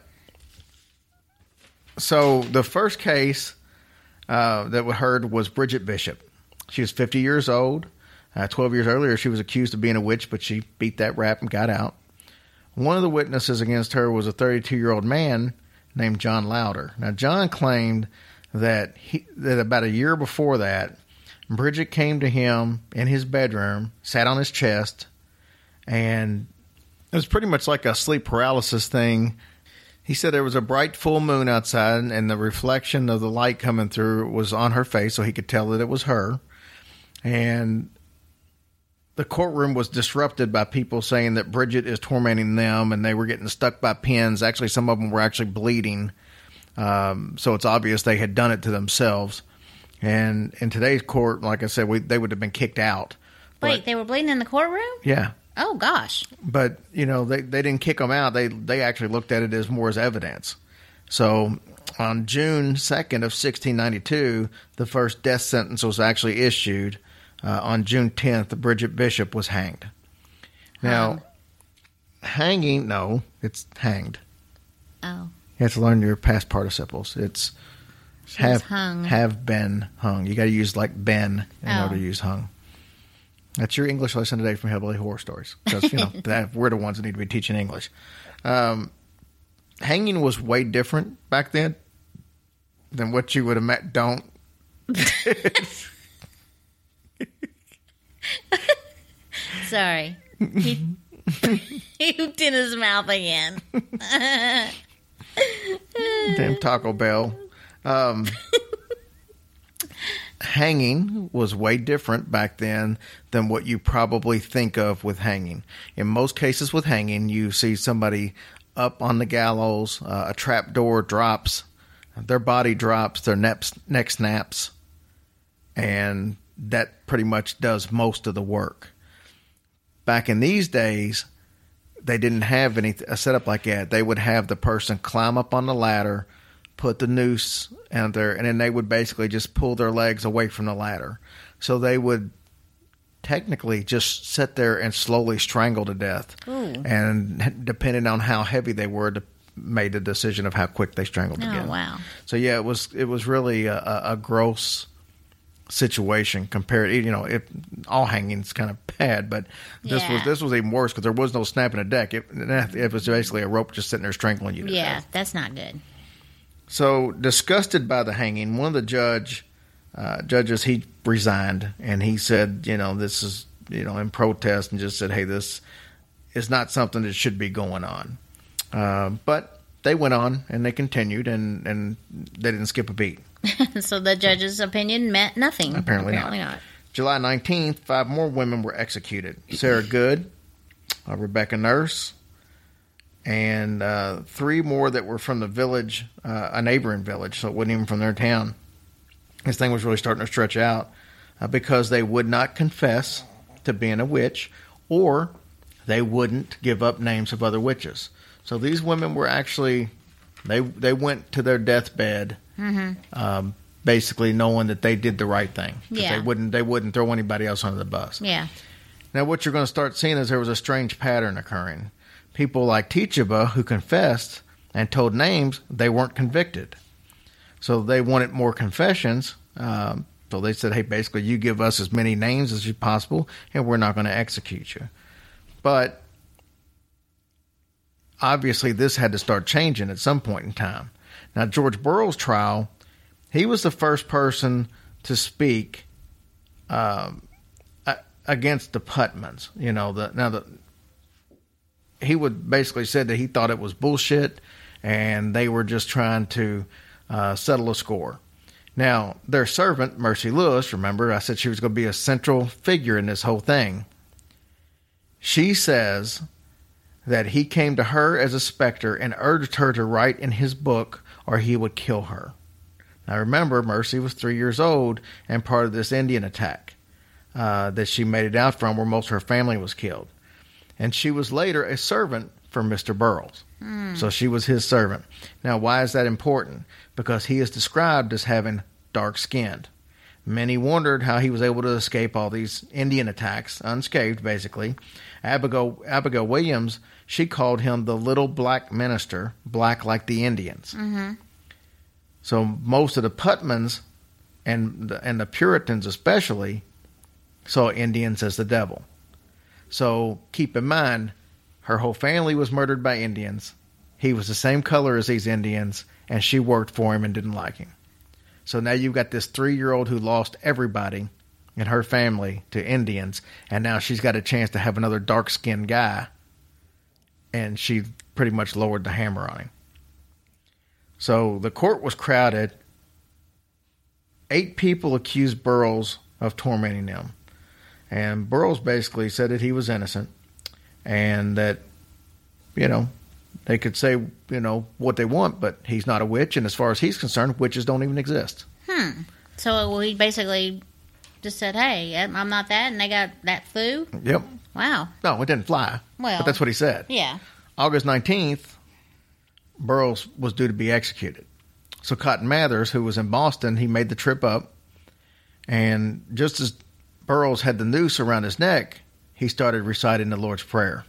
So the first case uh, that we heard was Bridget Bishop. She was fifty years old. Uh, Twelve years earlier, she was accused of being a witch, but she beat that rap and got out. One of the witnesses against her was a thirty-two-year-old man named John Louder. Now, John claimed that he, that about a year before that, Bridget came to him in his bedroom, sat on his chest, and it was pretty much like a sleep paralysis thing. He said there was a bright full moon outside, and the reflection of the light coming through was on her face, so he could tell that it was her. And the courtroom was disrupted by people saying that Bridget is tormenting them, and they were getting stuck by pins. Actually, some of them were actually bleeding. Um, so it's obvious they had done it to themselves. And in today's court, like I said, we, they would have been kicked out. Wait, but, they were bleeding in the courtroom? Yeah. Oh, gosh. But, you know, they, they didn't kick them out. They, they actually looked at it as more as evidence. So on June second of sixteen ninety-two, the first death sentence was actually issued. Uh, on June tenth, Bridget Bishop was hanged. Now, um, hanging, no, it's hanged. Oh. You have to learn your past participles. It's she have, was hung. have been hung. You got to use like been in oh. order to use hung. That's your English lesson today from Hillbilly Horror Stories. Because, you know, that, we're the ones that need to be teaching English. Um, hanging was way different back then than what you would have met. Don't. Sorry. He, he hooped in his mouth again. Damn Taco Bell. Um, hanging was way different back then than what you probably think of with hanging. In most cases with hanging, you see somebody up on the gallows, uh, a trap door drops, their body drops, their neck, neck snaps, and that pretty much does most of the work. Back in these days, they didn't have any a setup like that. They would have the person climb up on the ladder, put the noose out there, and then they would basically just pull their legs away from the ladder. So they would technically just sit there and slowly strangle to death. Ooh. And depending on how heavy they were, to made the decision of how quick they strangled oh, again. Wow. So yeah, it was it was really a, a, a gross situation compared. You know, it, all hanging's kind of bad, but this yeah. was this was even worse because there was no snapping a deck. It, it was basically a rope just sitting there strangling you to yeah, death. That's not good. So disgusted by the hanging, one of the judge uh, judges he resigned, and he said, you know, this is you know in protest, and just said, hey, this is not something that should be going on. Uh, but they went on and they continued, and, and they didn't skip a beat. So the judge's opinion meant nothing. Apparently, Apparently not. not. July nineteenth, five more women were executed. Sarah Good, uh, Rebecca Nurse, and uh, three more that were from the village, uh, a neighboring village, so it wasn't even from their town. This thing was really starting to stretch out uh, because they would not confess to being a witch, or they wouldn't give up names of other witches. So these women were actually, they they went to their deathbed, mm-hmm. um, basically knowing that they did the right thing. Yeah. They wouldn't they wouldn't throw anybody else under the bus. Yeah. Now what you're going to start seeing is there was a strange pattern occurring. People like Teachaba who confessed and told names, they weren't convicted. So they wanted more confessions. Um, so they said, hey, basically you give us as many names as you possible and we're not going to execute you. But obviously, this had to start changing at some point in time. Now, George Burroughs' trial, he was the first person to speak um, against the Putmans. You know, the, now the he would basically said that he thought it was bullshit, and they were just trying to uh, settle a score. Now, their servant, Mercy Lewis, remember I said she was going to be a central figure in this whole thing. She says that he came to her as a specter and urged her to write in his book or he would kill her. Now remember, Mercy was three years old and part of this Indian attack. uh, that she made it out from, where most of her family was killed. And she was later a servant for Mister Burroughs. Mm. So she was his servant. Now, why is that important? Because he is described as having dark skin. Many wondered how he was able to escape all these Indian attacks, unscathed, basically. Abigail, Abigail Williams, she called him the little black minister, black like the Indians. Mm-hmm. So most of the Putmans, and the, and the Puritans especially, saw Indians as the devil. So keep in mind, her whole family was murdered by Indians. He was the same color as these Indians, and she worked for him and didn't like him. So now you've got this three-year-old who lost everybody in her family to Indians, and now she's got a chance to have another dark-skinned guy, and she pretty much lowered the hammer on him. So the court was crowded. Eight people accused Burroughs of tormenting them. And Burroughs basically said that he was innocent and that, you know, they could say, you know, what they want, but he's not a witch. And as far as he's concerned, witches don't even exist. Hmm. So well, he basically just said, hey, I'm not that, and they got that flu? Yep. Wow. No, it didn't fly. Well. But that's what he said. Yeah. August nineteenth, Burroughs was due to be executed. So Cotton Mathers, who was in Boston, he made the trip up. And just as Burroughs had the noose around his neck, he started reciting the Lord's Prayer.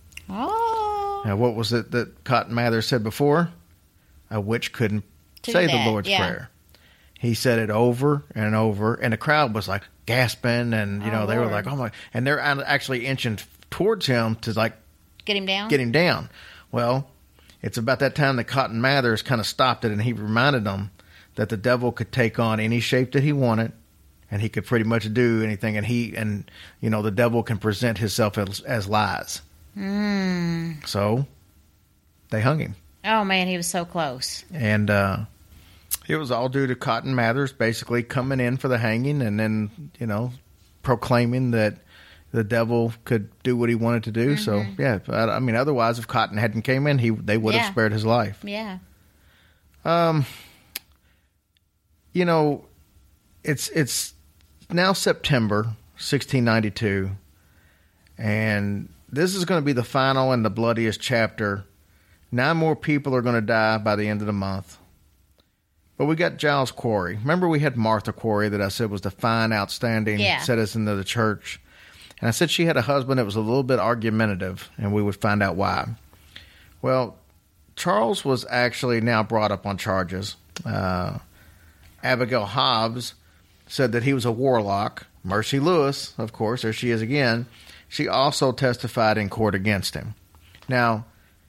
Oh. Now, what was it that Cotton Mather said before? A witch couldn't Do say that, the Lord's yeah. Prayer. He said it over and over, and the crowd was like gasping, and you know Oh, they were Lord. like, "Oh my!" And they're actually inching towards him to like Get him down? get him down. Well, it's about that time that Cotton Mathers kind of stopped it, and he reminded them that the devil could take on any shape that he wanted, and he could pretty much do anything. And he and you know the devil can present himself as, as lies. Mm. So they hung him. Oh, man, he was so close. And uh, it was all due to Cotton Mathers basically coming in for the hanging and then, you know, proclaiming that the devil could do what he wanted to do. Mm-hmm. So, yeah, I, I mean, otherwise, if Cotton hadn't came in, he they would Yeah. have spared his life. Yeah. Um, you know, it's it's now September sixteen ninety-two, and this is going to be the final and the bloodiest chapter. Nine more people are going to die by the end of the month. But we got Giles Corey. Remember we had Martha Corey that I said was the fine, outstanding Yeah. citizen of the church. And I said she had a husband that was a little bit argumentative, and we would find out why. Well, Charles was actually now brought up on charges. Uh, Abigail Hobbs said that he was a warlock. Mercy Lewis, of course, there she is again, she also testified in court against him. Now,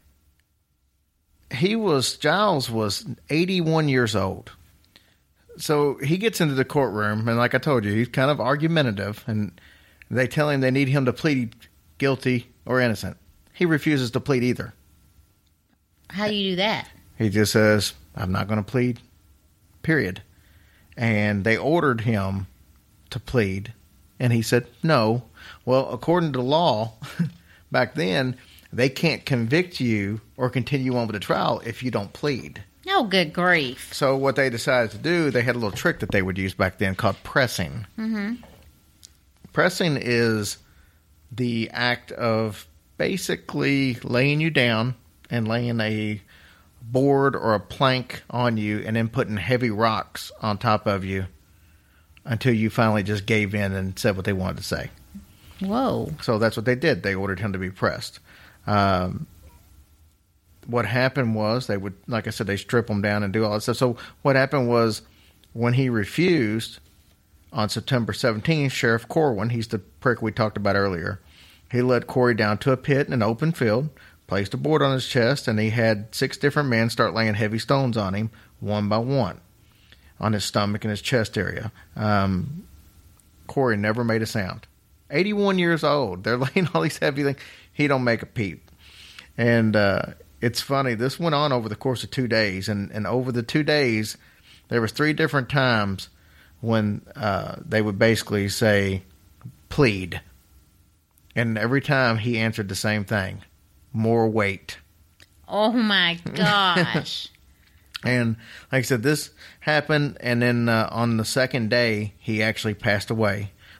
he was, Giles was eighty-one years old. So he gets into the courtroom, and like I told you, he's kind of argumentative, and they tell him they need him to plead guilty or innocent. He refuses to plead either. How do you do that? He just says, I'm not going to plead, period. And they ordered him to plead, and he said, no. Well, according to law, back then, they can't convict you or continue on with the trial if you don't plead. Oh, good grief. So what they decided to do, they had a little trick that they would use back then called pressing. Mm-hmm. Pressing is the act of basically laying you down and laying a board or a plank on you and then putting heavy rocks on top of you until you finally just gave in and said what they wanted to say. Whoa. So that's what they did. They ordered him to be pressed. Um, what happened was they would, like I said, they strip him down and do all that stuff. So what happened was when he refused on September seventeenth, Sheriff Corwin, he's the prick we talked about earlier, he led Corey down to a pit in an open field, placed a board on his chest, and he had six different men start laying heavy stones on him, one by one, on his stomach and his chest area. Um, Corey never made a sound. eighty-one years old. They're laying all these heavy things. He don't make a peep. And uh, it's funny. This went on over the course of two days. And, and over the two days, there was three different times when uh, they would basically say, plead. And every time he answered the same thing. More weight. Oh, my gosh. And like I said, this happened. And then uh, on the second day, he actually passed away.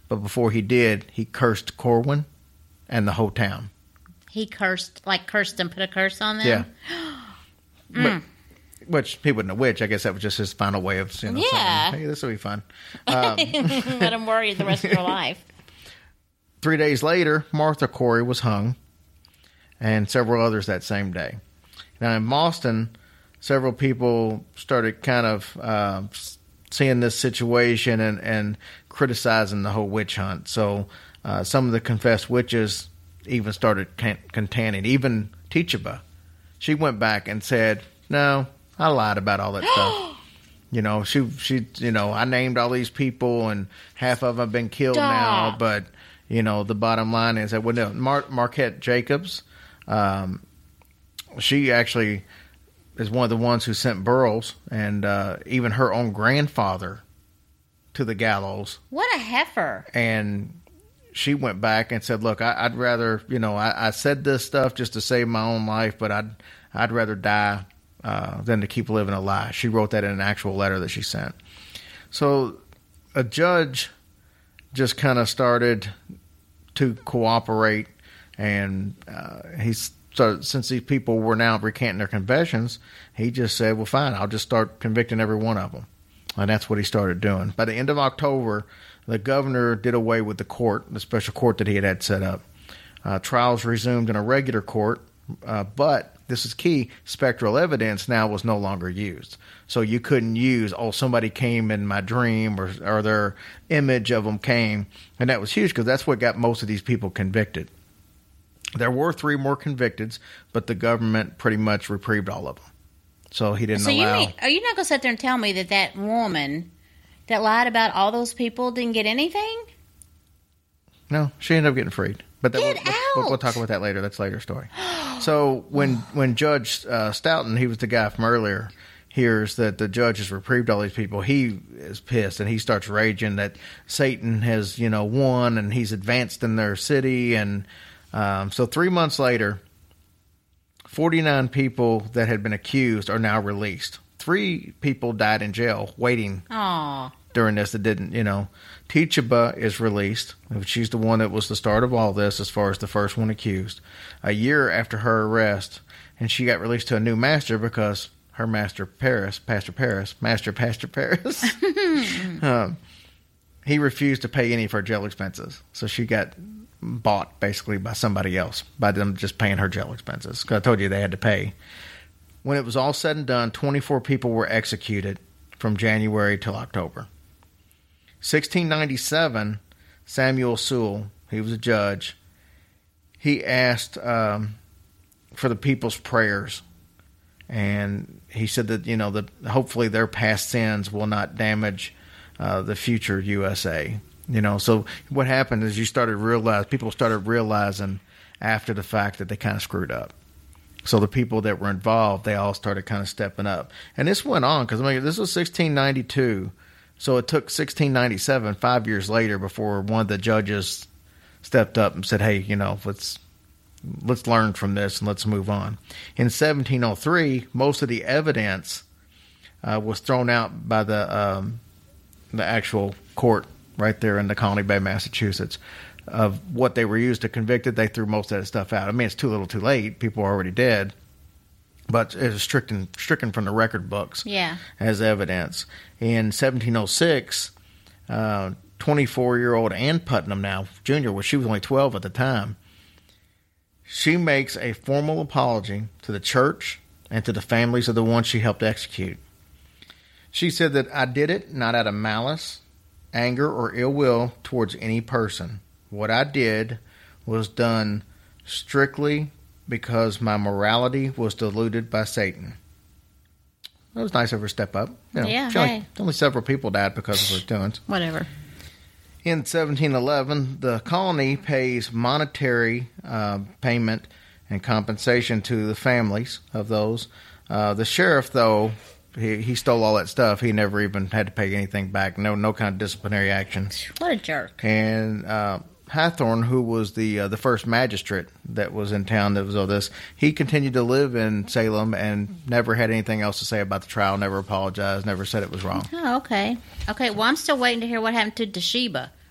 But before he did, he cursed Corwin and the whole town. He cursed, like cursed and put a curse on them? Yeah. mm. But, which, he wouldn't know which. I guess that was just his final way of, you know, yeah. saying, hey, this will be fun. Um, Let him worry the rest of their life. Three days later, Martha Corey was hung, and several others that same day. Now, in Boston, several people started kind of uh, seeing this situation and, and criticizing the whole witch hunt. So uh, some of the confessed witches even started can- contending. Even Teachaba, she went back and said, no, I lied about all that stuff. You know, she, she, you know, I named all these people and half of them have been killed Stop. now. But, you know, the bottom line is that when well, no, Mar- Marquette Jacobs, um, she actually is one of the ones who sent Burroughs and uh, even her own grandfather to the gallows. What a heifer. And she went back and said, look, I, I'd rather, you know, I, I said this stuff just to save my own life, but I'd, I'd rather die uh, than to keep living a lie. She wrote that in an actual letter that she sent. So a judge just kind of started to cooperate, and uh, he's So since these people were now recanting their confessions, he just said, well, fine, I'll just start convicting every one of them. And that's what he started doing. By the end of October, the governor did away with the court, the special court that he had had set up. Uh, trials resumed in a regular court, uh, but this is key, spectral evidence now was no longer used. So you couldn't use, oh, somebody came in my dream or, or their image of them came. And that was huge because that's what got most of these people convicted. There were three more convicted, but the government pretty much reprieved all of them. So he didn't so allow... You mean, are you not going to sit there and tell me that that woman that lied about all those people didn't get anything? No, she ended up getting freed. But that, Get we'll, out! We'll, we'll talk about that later. That's a later story. So when when Judge uh, Stoughton, he was the guy from earlier, hears that the judge has reprieved all these people, he is pissed and he starts raging that Satan has, you know, won and he's advanced in their city. And um, so three months later, forty-nine people that had been accused are now released. Three people died in jail waiting Aww. during this that didn't, you know. Teachaba is released. She's the one that was the start of all this as far as the first one accused. A year after her arrest, and she got released to a new master because her master, Paris, Pastor Paris, Master Pastor Paris, um, he refused to pay any of her jail expenses. So she got bought basically by somebody else, by them just paying her jail expenses. Because I told you they had to pay. When it was all said and done, twenty-four people were executed from January till October. sixteen ninety-seven, Samuel Sewall, he was a judge, he asked um, for the people's prayers. And he said that, you know, that hopefully their past sins will not damage uh, the future U S A. You know, so what happened is you started realize people started realizing after the fact that they kind of screwed up. So the people that were involved, they all started kind of stepping up. And this went on because I mean, this was sixteen ninety-two. So it took sixteen ninety-seven, five years later, before one of the judges stepped up and said, hey, you know, let's let's learn from this and let's move on. In seventeen oh three, most of the evidence uh, was thrown out by the um, the actual court right there in the Colony Bay, Massachusetts, of what they were used to convict it. They threw most of that stuff out. I mean, it's too little too late. People are already dead. But it was stricken, stricken from the record books yeah. as evidence. In seventeen oh six, uh, twenty-four-year-old Ann Putnam now, Junior, well, she was only twelve at the time, she makes a formal apology to the church and to the families of the ones she helped execute. She said that I did it not out of malice, anger, or ill will towards any person. What I did was done strictly because my morality was diluted by Satan. That was nice of her to step up. You know, yeah, she hey. only, only several people died because of her doings. Whatever. In seventeen eleven, the colony pays monetary uh, payment and compensation to the families of those. Uh, the sheriff, though, he, he stole all that stuff. He never even had to pay anything back. No, no kind of disciplinary action. What a jerk. And uh, Hathorne, who was the uh, the first magistrate that was in town that was all this, he continued to live in Salem and never had anything else to say about the trial, never apologized, never said it was wrong. Oh, okay. Okay, well, I'm still waiting to hear what happened to Desheba.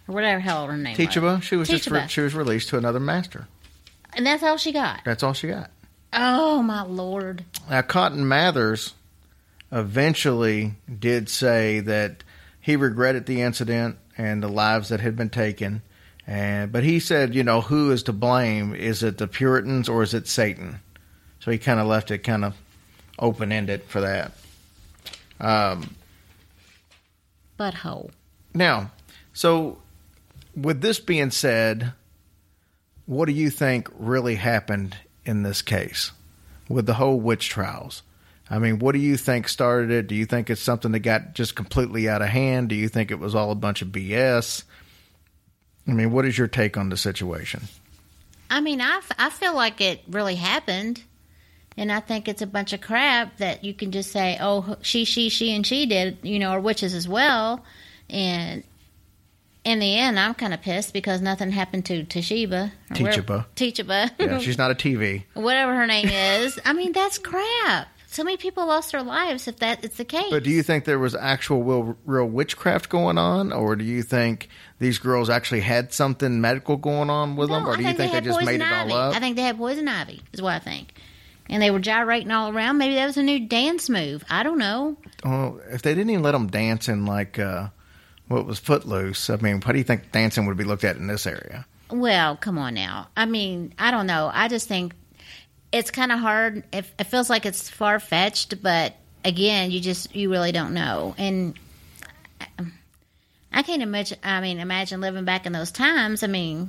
or whatever hell her name Teachaba. was. She was just re- Teachaba. she was released to another master. And that's all she got. That's all she got. Oh my Lord! Now, Cotton Mathers eventually did say that he regretted the incident and the lives that had been taken, and but he said, you know, who is to blame? Is it the Puritans or is it Satan? So he kind of left it kind of open-ended for that. Um, Butthole. now, so with this being said, what do you think really happened in this case with the whole witch trials? I mean, what do you think started it? Do you think it's something that got just completely out of hand? Do you think it was all a bunch of B S? I mean, what is your take on the situation? I mean, I, f- I feel like it really happened. And I think it's a bunch of crap that you can just say, oh, she, she, she, and she did, you know, are witches as well. And in the end, I'm kind of pissed because nothing happened to Toshiba. or Teachaba. where- Teachaba. Yeah, she's not a T V. Whatever her name is. I mean, that's crap. So many people lost their lives if that is the case. But do you think there was actual real, real witchcraft going on? Or do you think these girls actually had something medical going on with No, them? Or I do you think they, had just poison made it ivy. all up? I think they had poison ivy, is what I think. And they were gyrating all around. Maybe that was a new dance move. I don't know. Well, if they didn't even let them dance in, like, uh, what was Footloose, I mean, how do you think dancing would be looked at in this area? Well, come on now. I mean, I don't know. I just think it's kind of hard. It, it feels like it's far fetched, but again, you just you really don't know. And I, I can't imagine. I mean, imagine living back in those times. I mean,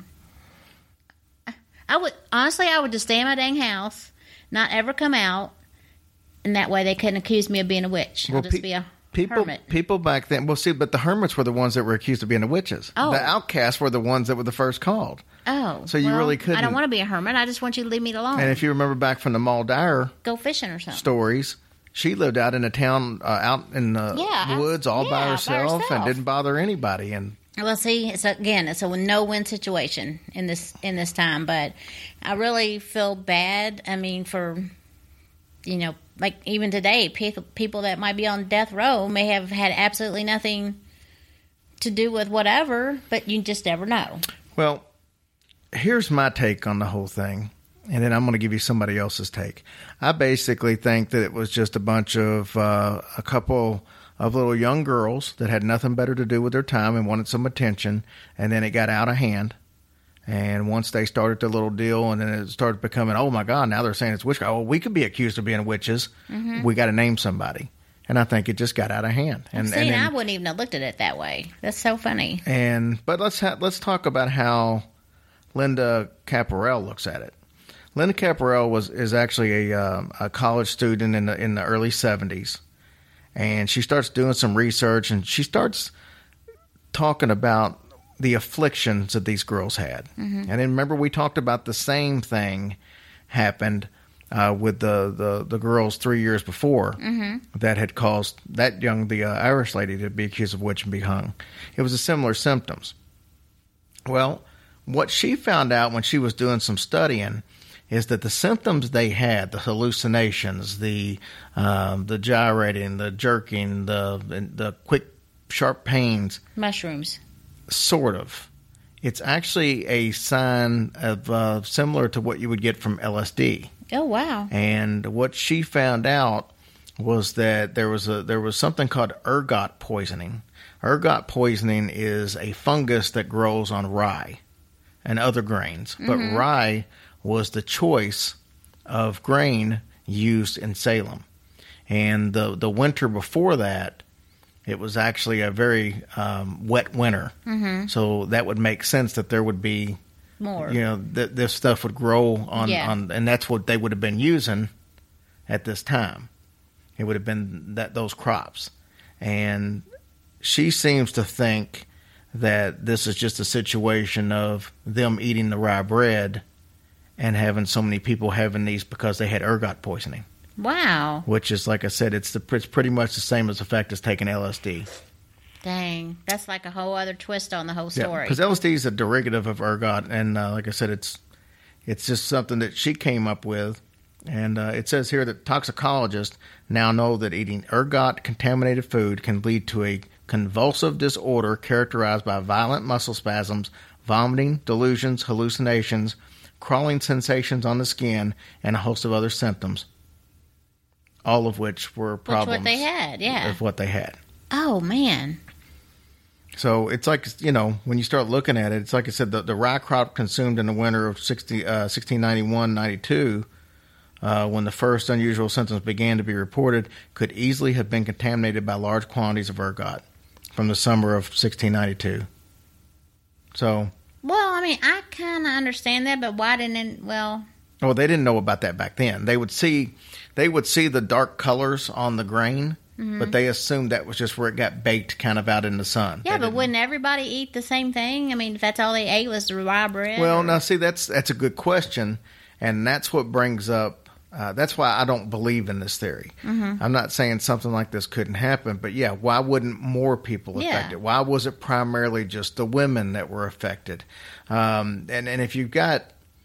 I would honestly, I would just stay in my dang house, not ever come out, and that way they couldn't accuse me of being a witch. I'll Well, just pe- be a People, hermit. people back then. Well, see, but the hermits were the ones that were accused of being the witches. Oh. The outcasts were the ones that were the first called. Oh, So you well, really I couldn't- don't want to be a hermit. I just want you to leave me alone. And if you remember back from the Maul Dyer Go fishing or something. stories, she lived out in a town, uh, out in the Yeah, woods, all yeah, by by herself, and herself. didn't bother anybody. And Well, see, it's again, it's a no-win situation in this in this time. But I really feel bad. I mean, for you know, like even today, people people that might be on death row may have had absolutely nothing to do with whatever, but you just never know. well, here's my take on the whole thing, and then I'm going to give you somebody else's take. I basically think that it was just a bunch of uh, a couple of little young girls that had nothing better to do with their time and wanted some attention, and then it got out of hand. And once they started the little deal, and then it started becoming, oh my God, now they're saying it's witchcraft. Oh, we could be accused of being witches. Mm-hmm. We got to name somebody. And I think it just got out of hand. And, See, and, then- I wouldn't even have looked at it that way. That's so funny. and but let's ha- let's talk about how Linda Caparel looks at it. Linda Caparel was is actually a um, a college student in the in the early seventies, and she starts doing some research, and she starts talking about the afflictions that these girls had. Mm-hmm. And then remember, we talked about the same thing happened uh, with the, the, the girls three years before mm-hmm. that had caused that young, the uh, Irish lady, to be accused of witch and be hung. It was a similar symptoms. Well, what she found out when she was doing some studying is that the symptoms they had, the hallucinations, the um, the gyrating, the jerking, the the quick, sharp pains, Mushrooms. sort of. It's actually a sign of uh, similar to what you would get from L S D. Oh, wow. And what she found out was that there was a there was something called ergot poisoning. Ergot poisoning is a fungus that grows on rye and other grains, but mm-hmm. rye was the choice of grain used in Salem. And the the winter before that, it was actually a very um, wet winter. Mm-hmm. So that would make sense that there would be more. You know, th- this stuff would grow on, yeah. on, and that's what they would have been using at this time. It would have been that those crops. And she seems to think that this is just a situation of them eating the rye bread and having so many people having these because they had ergot poisoning. Wow. Which is, like I said, it's the it's pretty much the same as effect as taking L S D. Dang. That's like a whole other twist on the whole story. Because L S D is a derivative of ergot, and uh, like I said, it's it's just something that she came up with. And uh, it says here that toxicologists now know that eating ergot-contaminated food can lead to a convulsive disorder characterized by violent muscle spasms, vomiting, delusions, hallucinations, crawling sensations on the skin, and a host of other symptoms, all of which were problems. Which what they had, yeah. Of what they had. Oh, man. So it's like, you know, when you start looking at it, it's like I said, the, the rye crop consumed in the winter of sixty, uh, sixteen ninety-one ninety-two, uh, when the first unusual symptoms began to be reported, could easily have been contaminated by large quantities of ergot from the summer of sixteen ninety-two. So... Well, I mean, I kind of understand that, but why didn't it, well... Well, they didn't know about that back then. They would see, they would see the dark colors on the grain, mm-hmm. but they assumed that was just where it got baked kind of out in the sun. Yeah, they but didn't... wouldn't everybody eat the same thing? I mean, if that's all they ate was the rye bread? Well, or... now, see, that's that's a good question, and that's what brings up, uh, that's why I don't believe in this theory. Mm-hmm. I'm not saying something like this couldn't happen, but yeah, why wouldn't more people yeah. affect it? Why was it primarily just the women that were affected? Um, and, and if you've got,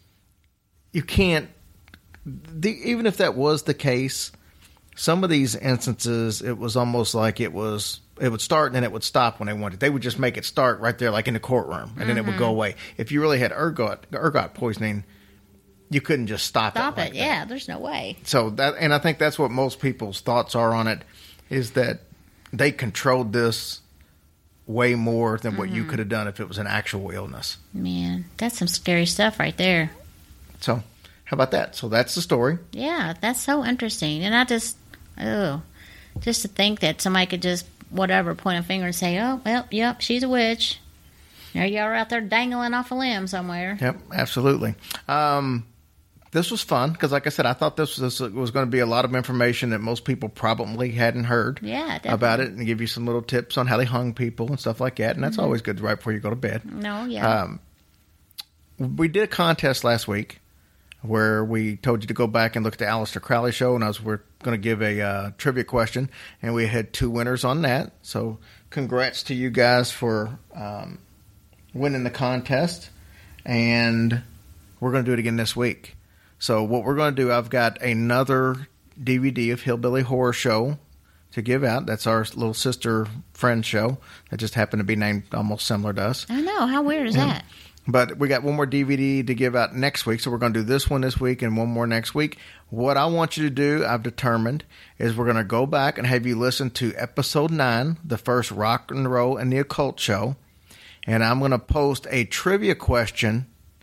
you can't, the, even if that was the case, some of these instances, it was almost like it was, it would start and then it would stop when they wanted. They would just make it start right there, like in the courtroom, and mm-hmm. then it would go away. If you really had ergot, ergot poisoning, you couldn't just stop, stop it. Stop it, like yeah, that. There's no way. So that, and I think that's what most people's thoughts are on it, is that they controlled this way more than what mm-hmm. you could have done if it was an actual illness. Man, that's some scary stuff right there. So, how about that? So that's the story. Yeah, that's so interesting. And I just, oh, just to think that somebody could just, whatever, point a finger and say, oh, well, yep, she's a witch. There you are out there dangling off a limb somewhere. Yep, absolutely. Um, this was fun because, like I said, I thought this was, this was going to be a lot of information that most people probably hadn't heard yeah, definitely. about it, and give you some little tips on how they hung people and stuff like that. And that's mm-hmm. always good right before you go to bed. No, yeah. Um, we did a contest last week where we told you to go back and look at the Aleister Crowley show, and I was we're going to give a uh, trivia question, and we had two winners on that. So congrats to you guys for um, winning the contest, and we're going to do it again this week. So what we're going to do, I've got another D V D of Hillbilly Horror Show to give out. That's our little sister friend show that just happened to be named almost similar to us. I know. How weird is yeah. that? But we got one more D V D to give out next week, so we're going to do this one this week and one more next week. What I want you to do, I've determined, is we're going to go back and have you listen to episode nine, the first Rock and Roll and the Occult show, and I'm going to post a trivia question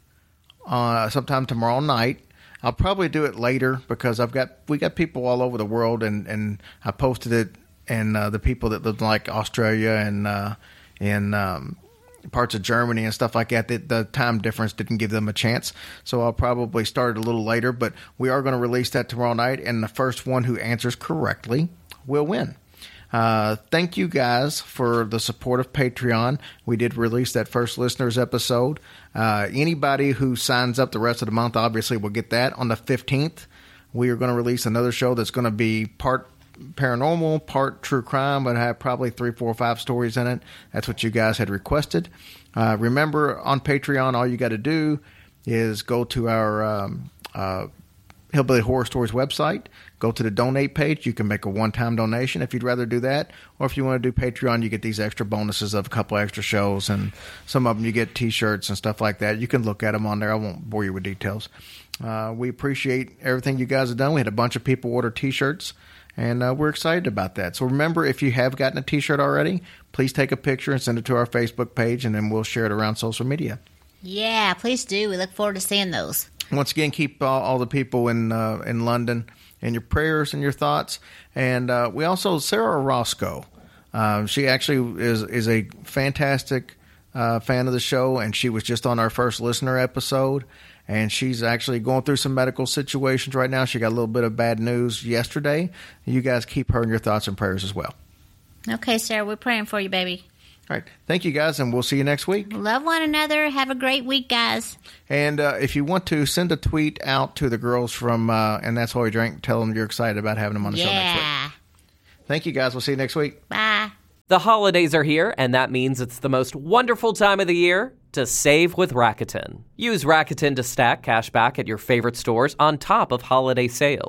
uh, sometime tomorrow night. I'll probably do it later because I've got we got people all over the world, and, and I posted it, and uh, the people that live in like Australia and uh, in um, parts of Germany and stuff like that, the, the time difference didn't give them a chance. So I'll probably start a little later, but we are going to release that tomorrow night, and the first one who answers correctly will win. Uh, thank you guys for the support of Patreon. We did release that first listeners episode. Uh, anybody who signs up the rest of the month obviously will get that. On the fifteenth, we are going to release another show that's going to be part paranormal, part true crime, but have probably three, four, five stories in it. That's what you guys had requested. Uh, remember, on Patreon, all you got to do is go to our um, uh, Hillbilly Horror Stories website, go to the donate page. You can make a one-time donation if you'd rather do that. Or if you want to do Patreon, you get these extra bonuses of a couple extra shows, and some of them you get T-shirts and stuff like that. You can look at them on there. I won't bore you with details. Uh, we appreciate everything you guys have done. We had a bunch of people order T-shirts, and uh, we're excited about that. So remember, if you have gotten a T-shirt already, please take a picture and send it to our Facebook page, and then we'll share it around social media. Yeah, please do. We look forward to seeing those. Once again, keep all, all the people in uh, in London in your prayers and your thoughts. And uh, we also, Sarah Roscoe, uh, she actually is, is a fantastic uh, fan of the show, and she was just on our first listener episode. And she's actually going through some medical situations right now. She got a little bit of bad news yesterday. You guys keep her in your thoughts and prayers as well. Okay, Sarah, we're praying for you, baby. All right. Thank you, guys, and we'll see you next week. Love one another. Have a great week, guys. And uh, if you want to, send a tweet out to the girls from uh, And That's Why We Drink. Tell them you're excited about having them on the yeah. show next week. Thank you, guys. We'll see you next week. Bye. The holidays are here, and that means it's the most wonderful time of the year to save with Rakuten. Use Rakuten to stack cash back at your favorite stores on top of holiday sales.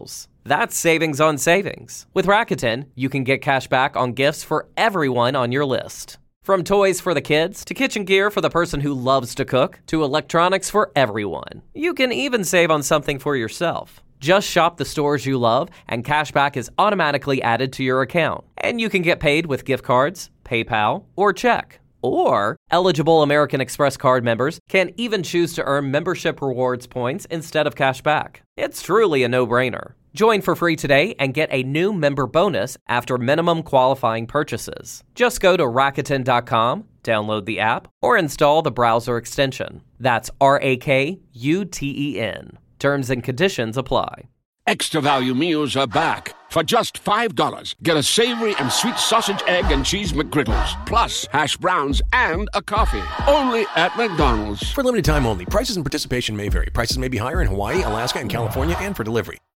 That's savings on savings. With Rakuten, you can get cash back on gifts for everyone on your list. From toys for the kids, to kitchen gear for the person who loves to cook, to electronics for everyone. You can even save on something for yourself. Just shop the stores you love, and cashback is automatically added to your account. And you can get paid with gift cards, PayPal, or check. Or, eligible American Express card members can even choose to earn membership rewards points instead of cashback. It's truly a no-brainer. Join for free today and get a new member bonus after minimum qualifying purchases. Just go to Rakuten dot com, download the app, or install the browser extension. That's R A K U T E N. Terms and conditions apply. Extra value meals are back. For just five dollars, get a savory and sweet sausage, egg, and cheese McGriddles, plus hash browns and a coffee. Only at McDonald's. For limited time only. Prices and participation may vary. Prices may be higher in Hawaii, Alaska, and California, and for delivery.